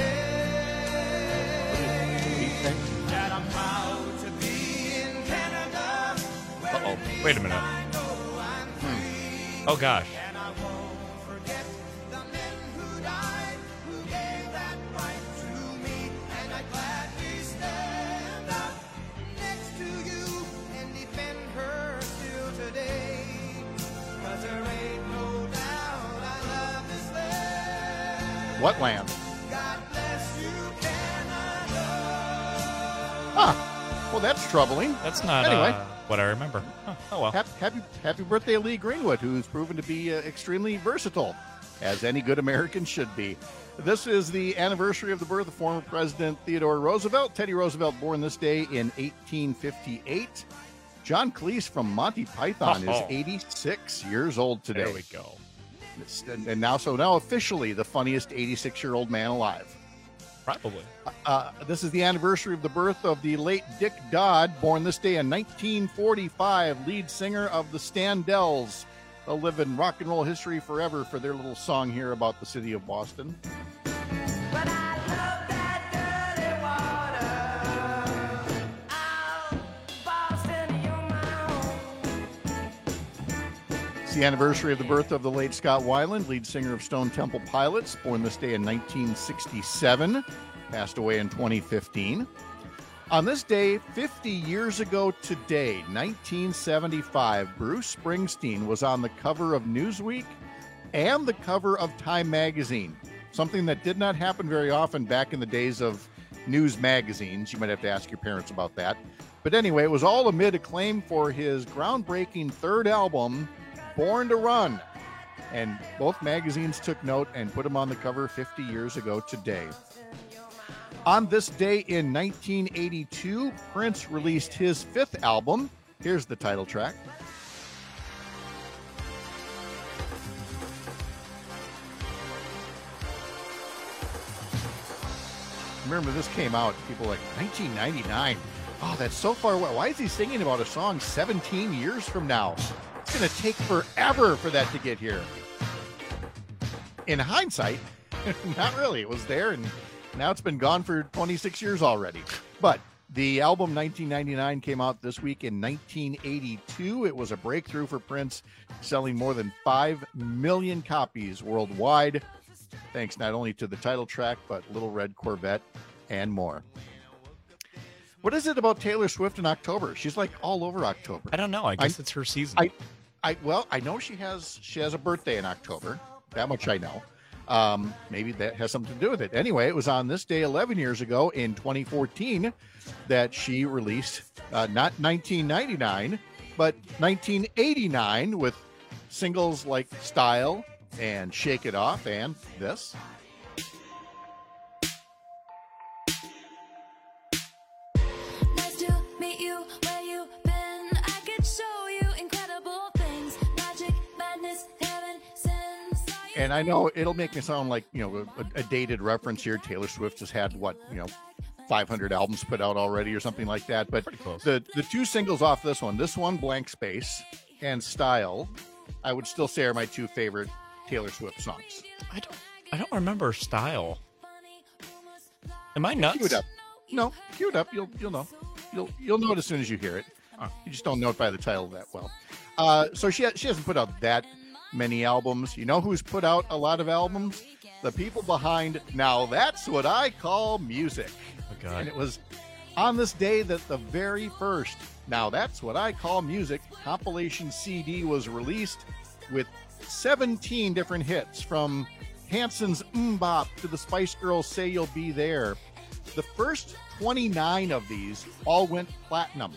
say that I'm proud to be in Canada. Uh-oh. Wait a minute. Hmm. Oh, gosh. What land? Huh. Well, that's troubling. That's not anyway. uh, what I remember. Huh. Oh, well. Happy, happy, happy birthday, Lee Greenwood, who's proven to be uh, extremely versatile, as any good American should be. This is the anniversary of the birth of former President Theodore Roosevelt. Teddy Roosevelt, born this day in eighteen fifty-eight. John Cleese from Monty Python Oh. is eighty-six years old today. There we go. And, and now, so now officially the funniest eighty-six-year-old man alive. Probably. Uh, this is the anniversary of the birth of the late Dick Dodd, born this day in nineteen forty-five, lead singer of the Standells. They'll live in rock and roll history forever for their little song here about the city of Boston. It's the anniversary of the birth of the late Scott Weiland, lead singer of Stone Temple Pilots, born this day in nineteen sixty-seven, passed away in twenty fifteen. On this day, fifty years ago today, nineteen seventy-five, Bruce Springsteen was on the cover of Newsweek and the cover of Time magazine, something that did not happen very often back in the days of news magazines. You might have to ask your parents about that. But anyway, it was all amid acclaim for his groundbreaking third album, Born to Run. And both magazines took note and put him on the cover fifty years ago today. On this day in nineteen eighty-two, Prince released his fifth album. Here's the title track. Remember, this came out, people were like, nineteen ninety-nine. Oh, that's so far away. Why is he singing about a song seventeen years from now? It's going to take forever for that to get here. In hindsight, not really. It was there, and now it's been gone for twenty-six years already. But the album nineteen ninety-nine came out this week in nineteen eighty-two. It was a breakthrough for Prince, selling more than five million copies worldwide, thanks not only to the title track, but Little Red Corvette and more. What is it about Taylor Swift in October? She's like all over October. I don't know. I guess I, it's her season. I, I, well, I know she has she has a birthday in October. That much I know. Um, maybe that has something to do with it. Anyway, it was on this day eleven years ago in twenty fourteen that she released uh, not nineteen ninety-nine, but nineteen eighty-nine with singles like Style and Shake It Off and this. Nice to meet you, where you been? I could show you incredible things. Magic, madness, heaven, sin. And I know it'll make me sound like, you know, a, a dated reference here. Taylor Swift has had, what, you know, five hundred albums put out already or something like that. But the, the two singles off this one, this one, Blank Space, and Style, I would still say are my two favorite Taylor Swift songs. I don't I don't remember Style. Am I nuts? Cue it up. No, cue it up. You'll you'll know. You'll you'll know it as soon as you hear it. You just don't know it by the title that well. Uh, so she ha- she hasn't put out that many albums. You know who's put out a lot of albums? The people behind Now That's What I Call Music. Oh, God. And it was on this day that the very first Now That's What I Call Music compilation C D was released with seventeen different hits, from Hanson's MMMBop to the Spice Girls' Say You'll Be There. The first twenty-nine of these all went platinum.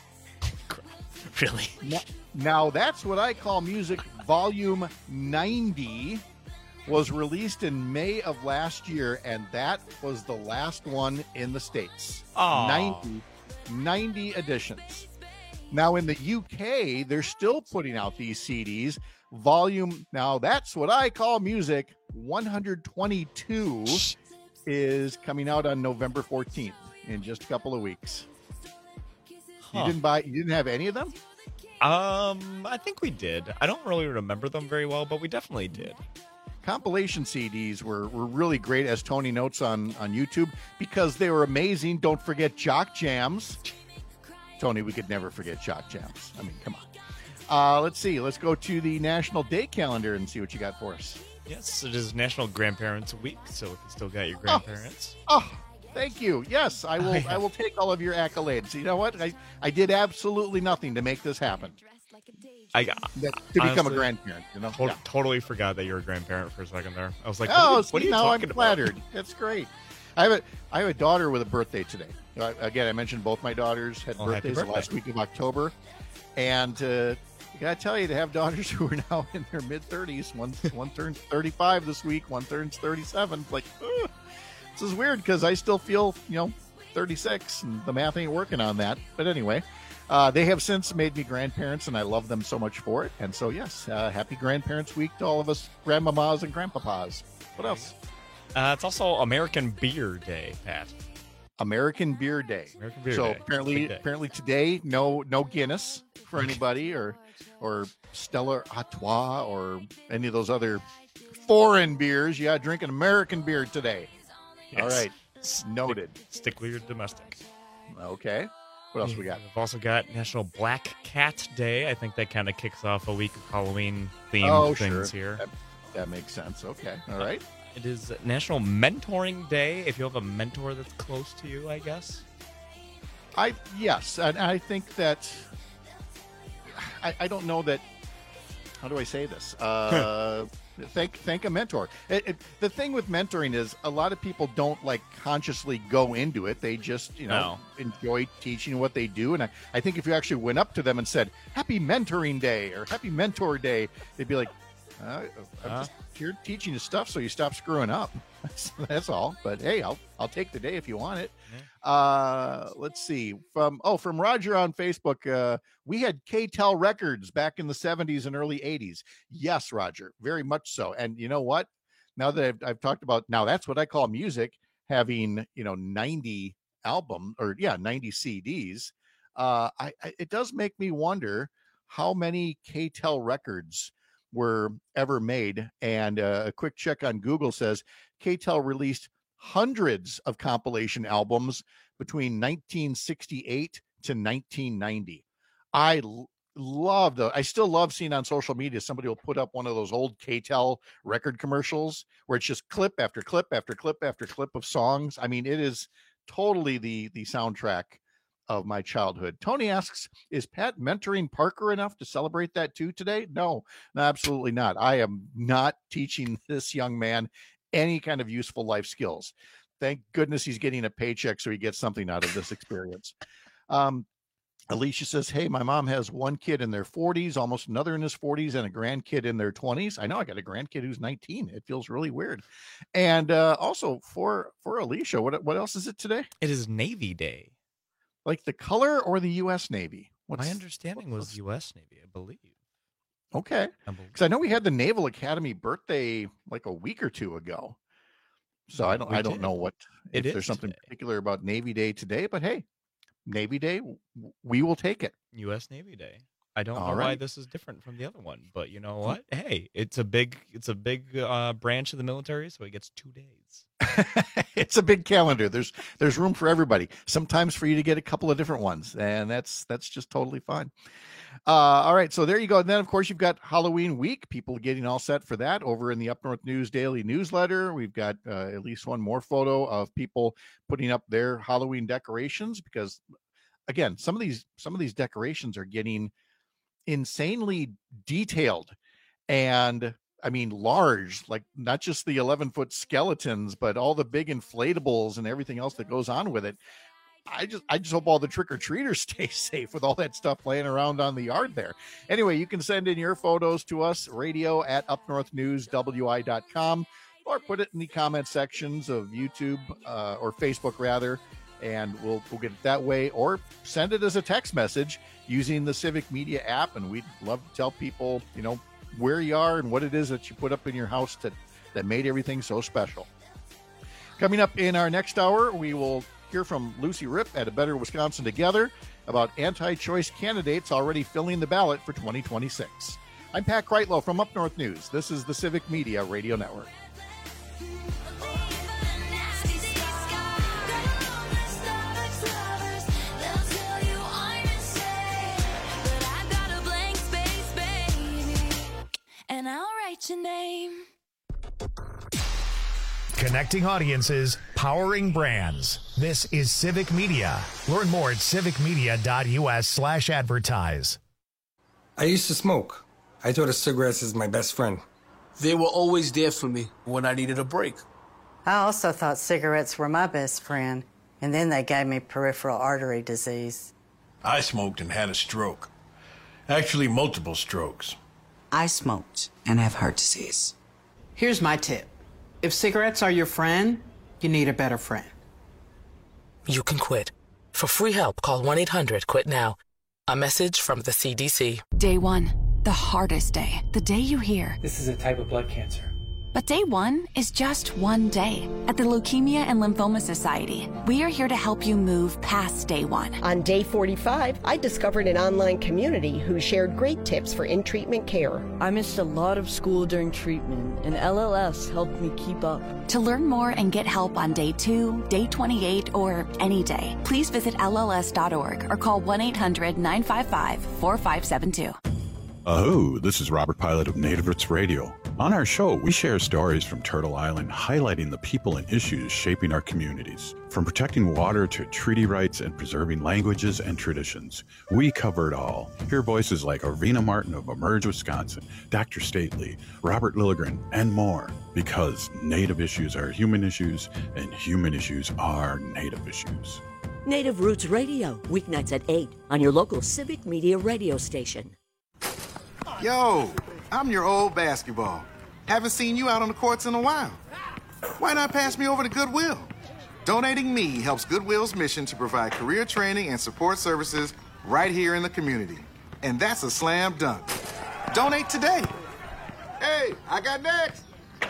Really? Now, now That's What I Call Music Volume ninety was released in May of last year, and that was the last one in the States. Aw. ninety, ninety editions. Now in the U K, they're still putting out these C Ds. Volume, Now That's What I Call Music one hundred twenty-two is coming out on November fourteenth in just a couple of weeks. Huh. You didn't buy, you didn't have any of them? Um, I think we did. I don't really remember them very well, but we definitely did. Compilation C Ds were, were really great, as Tony notes on, on YouTube, because they were amazing. Don't forget Jock Jams. Tony, we could never forget Jock Jams. I mean, come on. Uh, let's see. Let's go to the National Day Calendar and see what you got for us. Yes, it is National Grandparents Week, so if you still got your grandparents. Oh, oh thank you. Yes, I will. I will take all of your accolades. You know what? I, I did absolutely nothing to make this happen. I that, to become honestly, a grandparent. You know, to- yeah. totally forgot that you were a grandparent for a second there. I was like, oh, what, see, what are you now talking I'm flattered. about? That's great. I have a I have a daughter with a birthday today. Uh, again, I mentioned both my daughters had Oh, birthdays the birthday. last week of October, and uh, I gotta tell you, to have daughters who are now in their mid thirties, one one turns thirty-five this week, one turns thirty-seven. Like, ugh. This is weird because I still feel, you know, thirty-six, and the math ain't working on that. But anyway, uh, they have since made me grandparents, and I love them so much for it. And so, yes, uh, happy Grandparents Week to all of us grandmamas and grandpapas. What else? Uh, it's also American Beer Day, Pat. American Beer Day. American Beer so Day. apparently, Big day. apparently today, no no Guinness for anybody, or or Stella Artois, or any of those other foreign beers. You got to drink an American beer today. Yes. All right, noted. Stick with your domestic. Okay. What else we got? We've also got National Black Cat Day. I think that kind of kicks off a week of Halloween themed Oh, things sure. here. That, that makes sense. Okay. All right. It is National Mentoring Day. If you have a mentor that's close to you, I guess. I yes, and I think that I, I don't know that. How do I say this? Uh, thank thank a mentor. It, it, the thing with mentoring is a lot of people don't like consciously go into it. They just you know No. enjoy teaching what they do. And I, I think if you actually went up to them and said Happy Mentoring Day or Happy Mentor Day, they'd be like, uh, I'm Huh? just here teaching you stuff so you stop screwing up. That's all. But hey, I'll I'll take the day if you want it. Uh, let's see. From oh, from Roger on Facebook, uh, we had K-Tel Records back in the seventies and early eighties. Yes, Roger, very much so. And you know what? Now that I've, I've talked about, now that's what I call music, having you know ninety album or yeah ninety C Ds. Uh, I, I it does make me wonder how many K-Tel records were ever made. And uh, a quick check on Google says K-Tel released hundreds of compilation albums between nineteen sixty-eight to nineteen ninety. I l- love the, I still love seeing on social media, somebody will put up one of those old K-Tel record commercials where it's just clip after clip after clip after clip of songs. I mean, it is totally the, the soundtrack of my childhood. Tony asks, is Pat mentoring Parker enough to celebrate that too today? No, no, absolutely not. I am not teaching this young man any kind of useful life skills. Thank goodness he's getting a paycheck so he gets something out of this experience. Um, Alicia says, hey, my mom has one kid in their forties, almost another in his forties, and a grandkid in their twenties. I know I got a grandkid who's nineteen. It feels really weird. And uh, also for for Alicia, what what else is it today? It is Navy Day. Like the color or the U S Navy? What's, My understanding what's, was U S Navy, I believe. Okay. Because I know we had the Naval Academy birthday like a week or two ago. So I don't We I don't did. know what It if there's is something today. particular about Navy Day today, but hey, Navy Day, w- we will take it. U S Navy Day. I don't All know why right. this is different from the other one, but you know what? Hey, it's a big it's a big uh, branch of the military, so it gets two days. It's a big calendar. There's there's room for everybody. Sometimes for you to get a couple of different ones, and that's that's just totally fine. Uh, all right, so there you go. And then of course you've got Halloween week. People getting all set for that over in the Up North News Daily newsletter. We've got uh, at least one more photo of people putting up their Halloween decorations because, again, some of these some of these decorations are getting insanely detailed and I mean large, like not just the eleven foot skeletons, but all the big inflatables and everything else that goes on with it. I just I just hope all the trick-or-treaters stay safe with all that stuff laying around on the yard there. Anyway, you can send in your photos to us, radio at up north news w i dot com, or put it in the comment sections of YouTube uh, or Facebook rather, and we'll we'll get it that way, or send it as a text message using the Civic Media app, and we'd love to tell people, you know, where you are and what it is that you put up in your house that, that made everything so special. Coming up in our next hour, we will hear from Lucy Ripp at A Better Wisconsin Together about anti-choice candidates already filling the ballot for twenty twenty-six. I'm Pat Kreitlow from Up North News. This is the Civic Media Radio Network. And I'll write your name. Connecting audiences, powering brands. This is Civic Media. Learn more at civicmedia.us slash advertise. I used to smoke. I thought of cigarettes as my best friend. They were always there for me when I needed a break. I also thought cigarettes were my best friend, and then they gave me peripheral artery disease. I smoked and had a stroke. Actually, multiple strokes. I smoked and have heart disease. Here's my tip. If cigarettes are your friend, you need a better friend. You can quit. For free help, call one eight hundred quit now. A message from the C D C. Day one, the hardest day. The day you hear. This is a type of blood cancer. But day one is just one day. At the Leukemia and Lymphoma Society, we are here to help you move past day one. On day forty-five, I discovered an online community who shared great tips for in-treatment care. I missed a lot of school during treatment, and L L S helped me keep up. To learn more and get help on day two, day twenty-eight, or any day, please visit L L S dot org or call one eight hundred nine five five four five seven two. Aho, this is Robert Pilot of Native Roots Radio. On our show, we share stories from Turtle Island highlighting the people and issues shaping our communities. From protecting water to treaty rights and preserving languages and traditions, we cover it all. Hear voices like Arvina Martin of Emerge Wisconsin, Doctor Stately, Robert Lilligren, and more. Because Native issues are human issues, and human issues are Native issues. Native Roots Radio, weeknights at eight on your local Civic Media radio station. Yo, I'm your old basketball. Haven't seen you out on the courts in a while. Why not pass me over to Goodwill? Donating me helps Goodwill's mission to provide career training and support services right here in the community. And that's a slam dunk. Donate today. Hey, I got next.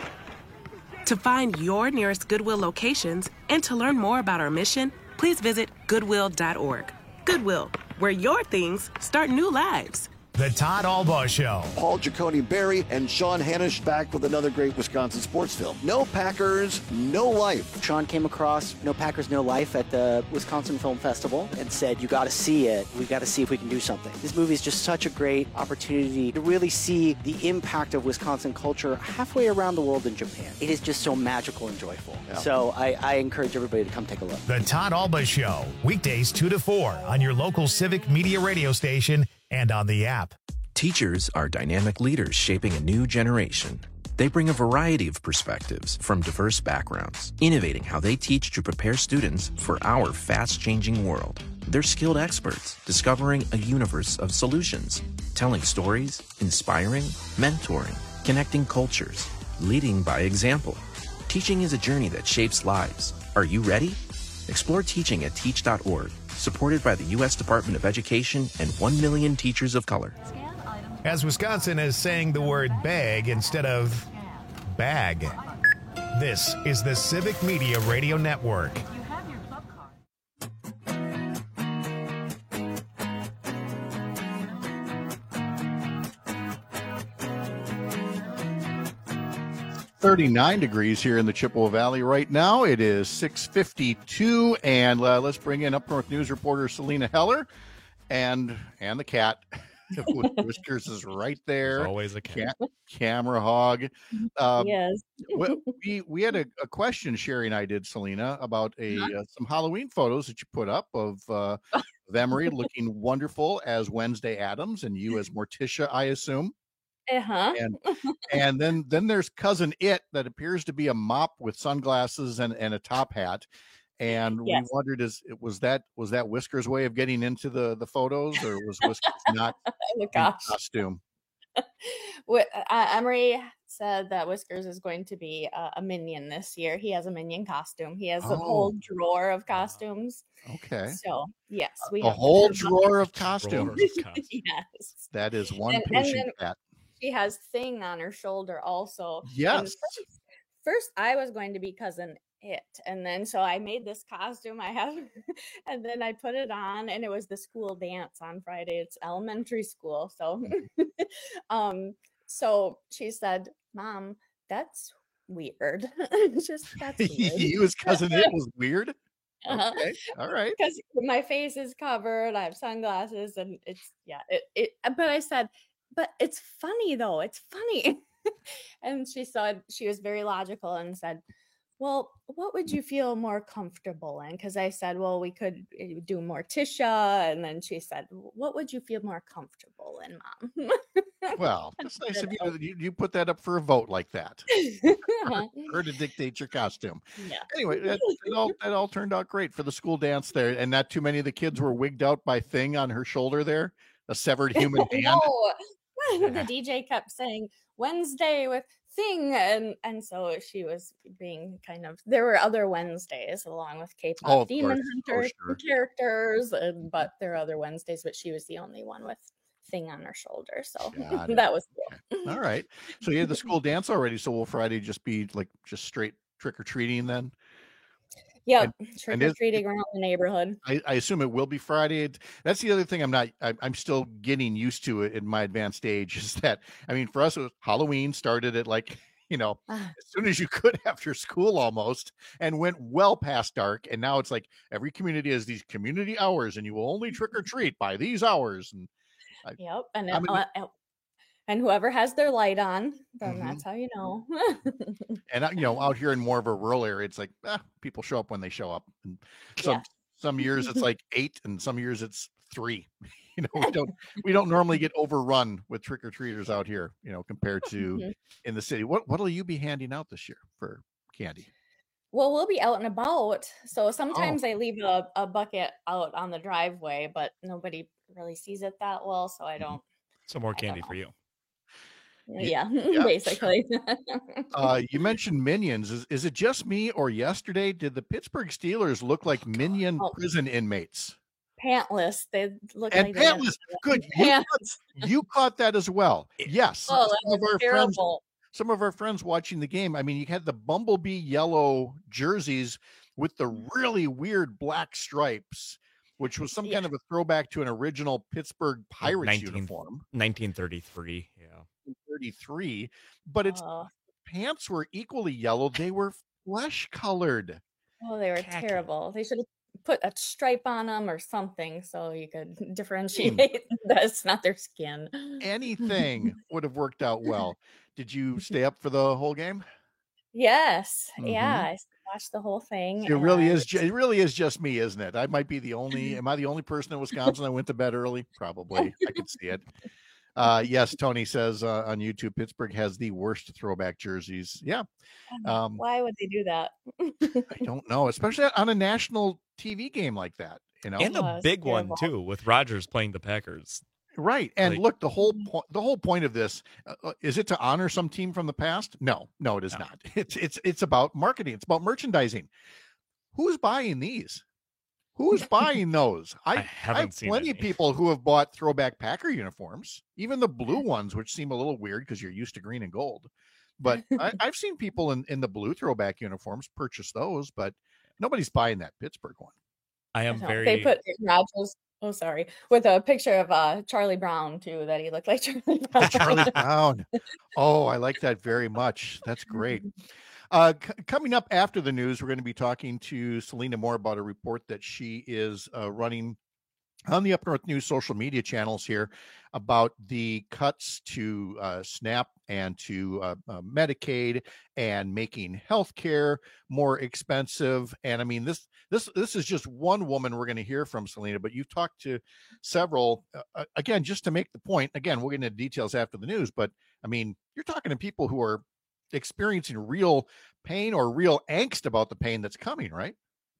To find your nearest Goodwill locations and to learn more about our mission, please visit goodwill dot org. Goodwill, where your things start new lives. The Todd Albaugh Show. Paul Giacone Berry and Sean Hannish back with another great Wisconsin sports film. No Packers, No Life. Sean came across No Packers, No Life at the Wisconsin Film Festival and said, you got to see it. We got to see if we can do something. This movie is just such a great opportunity to really see the impact of Wisconsin culture halfway around the world in Japan. It is just so magical and joyful. Yeah. So I, I encourage everybody to come take a look. The Todd Albaugh Show, weekdays two to four on your local Civic Media radio station and on the app. Teachers are dynamic leaders shaping a new generation. They bring a variety of perspectives from diverse backgrounds, innovating how they teach to prepare students for our fast-changing world. They're skilled experts, discovering a universe of solutions, telling stories, inspiring, mentoring, connecting cultures, leading by example. Teaching is a journey that shapes lives. Are you ready? Explore teaching at teach dot org. Supported by the U S Department of Education and one million teachers of color. As Wisconsin is saying the word bag instead of bag. This is the Civic Media Radio Network. thirty-nine degrees here in the Chippewa Valley right now. It is six fifty-two, and uh, let's bring in Up North News reporter Selena Heller and and the cat. Whiskers is right there. There's always a cat. cat camera hog. Um, yes. we we had a, a question Sherry and I did, Selena, about a uh-huh. uh, some Halloween photos that you put up of uh, of Emery looking wonderful as Wednesday Addams and you as Morticia, I assume. Uh-huh. And and then then there's cousin It that appears to be a mop with sunglasses and, and a top hat. And yes. we wondered, is was that was that Whiskers' way of getting into the, the photos, or was Whiskers not oh, in gosh. costume? uh, Emery said that Whiskers is going to be uh, a minion this year. He has a minion costume. He has oh. a whole drawer of costumes. Okay. So yes, we a have whole drawer of costumes. Yes, that is one and, patient and cat. She has Thing on her shoulder also. Yes. First, first, I was going to be cousin It, and then so I made this costume I have, and then I put it on, and it was the school dance on Friday. It's elementary school, so um, so she said, "Mom, that's weird." Just that's weird. You as cousin It was weird. Uh-huh. Okay, all right. Because my face is covered, I have sunglasses, and it's yeah. It, it but I said, but it's funny though. It's funny, and she said she was very logical and said, well, what would you feel more comfortable in? Because I said, well, we could do Morticia. And then she said, what would you feel more comfortable in, Mom? Well, it's nice of you, to, you. You put that up for a vote like that. Her to dictate your costume. Yeah. Anyway, that, it all it all turned out great for the school dance there, and not too many of the kids were wigged out by Thing on her shoulder there, a severed human hand. No, the D J kept saying Wednesday with Thing, and and so she was being kind of. There were other Wednesdays along with K-pop Oh, of Demon course. Oh, Hunter sure. characters, and, but there are other Wednesdays, but she was the only one with Thing on her shoulder, so Got it. that was cool. All right. So you had the school dance already. So will Friday just be like just straight trick or treating then? Yep, And- trick and or is- treating around the neighborhood. I, I assume it will be Friday. It- That's the other thing I'm not, I, I'm still getting used to it in my advanced age is that, I mean, for us, it was Halloween started at like, you know, Ah. as soon as you could after school almost and went well past dark. And now it's like every community has these community hours and you will only trick or treat by these hours. And I, Yep, and I'm in- uh, uh, and whoever has their light on, then Mhm. that's how you know. and I- you know, out here in more of a rural area, it's like, ah, people show up when they show up. And some, Yeah. some years it's like eight and some years it's three. You know, we don't we don't normally get overrun with trick or treaters out here, you know, compared to Mhm. in the city. What what'll you be handing out this year for candy? Well, we'll be out and about, so sometimes Oh. I leave a, a bucket out on the driveway, but nobody really sees it that well, so Mm-hmm. I don't. Some more candy for you. Yeah, yeah. basically. Uh, you mentioned Minions. Is, is it just me or yesterday did the Pittsburgh Steelers look like Minion Oh. prison inmates? Pantless, they look And like they have- pantless. Good. You Pants. caught, you caught that as well. Yes. Oh, that Some of was our friends terrible. some of our friends watching the game. I mean, you had the bumblebee yellow jerseys with the really weird black stripes, which was some Yeah. kind of a throwback to an original Pittsburgh Pirates nineteen uniform, nineteen thirty-three. Yeah. thirty-three. But its Oh. pants were equally yellow. They were flesh colored. Oh, they were Khaki. terrible. They should have put a stripe on them or something so you could differentiate that's not their skin. Anything would have worked out well. Did you stay up for the whole game? Yes, Mhm. yeah, I s- watched the whole thing. It really and- is. ju- It really is just me, isn't it? I might be the only. Am I the only person in Wisconsin that went to bed early? Probably. I could see it. Uh, yes, Tony says uh, on YouTube, Pittsburgh has the worst throwback jerseys. Yeah, um, Why would they do that? I don't know, especially on a national T V game like that. You know, And Oh, a it's big one terrible. too, with Rodgers playing the Packers. right? And like- look, the whole point. The whole point of this uh, uh, is it to honor some team from the past? No, no, it is No. not. It's it's it's about marketing. It's about merchandising. Who's buying these? Who's buying those? I, I I haven't have seen plenty of any. people who have bought throwback Packer uniforms, even the blue ones, which seem a little weird because you're used to green and gold. But I, I've seen people in, in the blue throwback uniforms purchase those, but nobody's buying that Pittsburgh one. I am No, very They put Rogers. Oh, sorry, with a picture of uh Charlie Brown too. That he looked like Charlie Brown. Charlie Brown. Oh, I like that very much. That's great. Uh, c- coming up after the news, we're going to be talking to Selena Moore about a report that she is uh, running on the Up North News social media channels here about the cuts to uh, SNAP and to uh, uh, Medicaid and making healthcare more expensive. And I mean, this this this is just one woman we're going to hear from, Selena, but you've talked to several. Uh, uh, again, just to make the point, again, we'll get into details after the news, but I mean, you're talking to people who are experiencing real pain or real angst about the pain that's coming, right?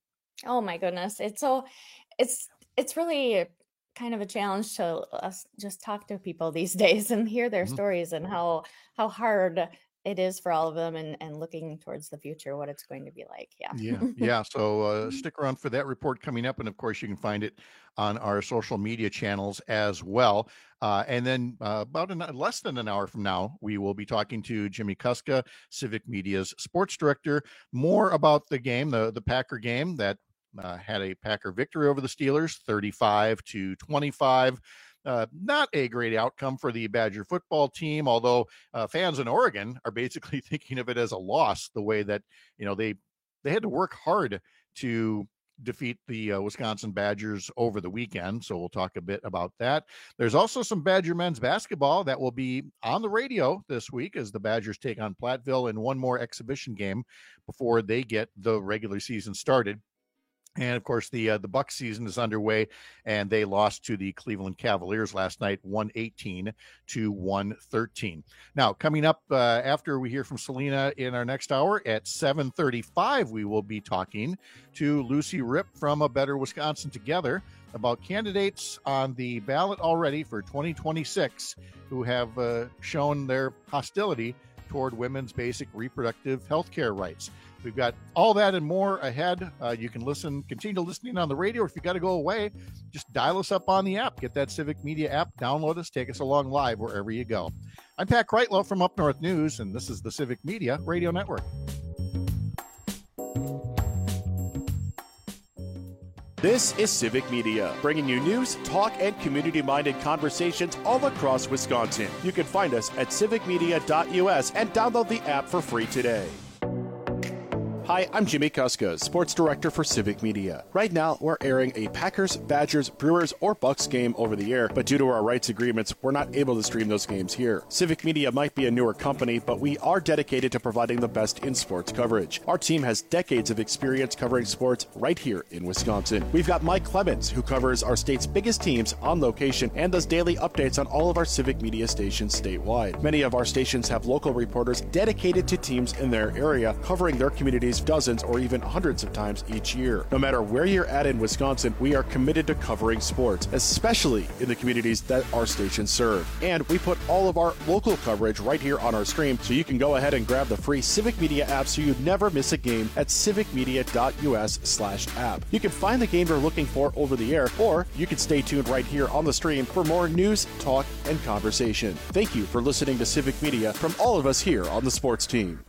Oh my goodness, it's so it's it's really kind of a challenge to us just talk to people these days and hear their Mhm. stories and how how hard it is for all of them and and looking towards the future, what it's going to be like. Yeah. Yeah, yeah. So uh, stick around for that report coming up, and of course, you can find it on our social media channels as well. Uh, and then uh, about an, less than an hour from now, we will be talking to Jimmy Kuska, Civic Media's sports director, more about the game, the the Packer game that uh, had a Packer victory over the Steelers, thirty-five to twenty-five. Uh, not a great outcome for the Badger football team, although uh, fans in Oregon are basically thinking of it as a loss, the way that, you know, they they had to work hard to defeat the uh, Wisconsin Badgers over the weekend. So we'll talk a bit about that. There's also some Badger men's basketball that will be on the radio this week as the Badgers take on Platteville in one more exhibition game before they get the regular season started. And of course, the uh, the Bucs season is underway, and they lost to the Cleveland Cavaliers last night, one eighteen to one thirteen. Now, coming up uh, after we hear from Selena in our next hour at seven thirty-five, we will be talking to Lucy Ripp from A Better Wisconsin Together about candidates on the ballot already for twenty twenty-six who have uh, shown their hostility toward women's basic reproductive health care rights. We've got all that and more ahead. Uh, you can listen, continue listening on the radio. If you got to go away, just dial us up on the app. Get that Civic Media app, download us, take us along live wherever you go. I'm Pat Kreitlow from Up North News, and this is the Civic Media Radio Network. This is Civic Media, bringing you news, talk, and community-minded conversations all across Wisconsin. You can find us at civic media dot U S and download the app for free today. Hi, I'm Jimmy Kuska, Sports Director for Civic Media. Right now, we're airing a Packers, Badgers, Brewers, or Bucks game over the air, but due to our rights agreements, we're not able to stream those games here. Civic Media might be a newer company, but we are dedicated to providing the best in sports coverage. Our team has decades of experience covering sports right here in Wisconsin. We've got Mike Clemens, who covers our state's biggest teams on location and does daily updates on all of our Civic Media stations statewide. Many of our stations have local reporters dedicated to teams in their area, covering their communities dozens or even hundreds of times each year. No matter where you're at in Wisconsin, we are committed to covering sports, especially in the communities that our stations serve. And we put all of our local coverage right here on our stream, so you can go ahead and grab the free Civic Media app so you never miss a game at civic media dot U S slash app. You can find the game you're looking for over the air, or you can stay tuned right here on the stream for more news, talk, and conversation. Thank you for listening to Civic Media from all of us here on the sports team.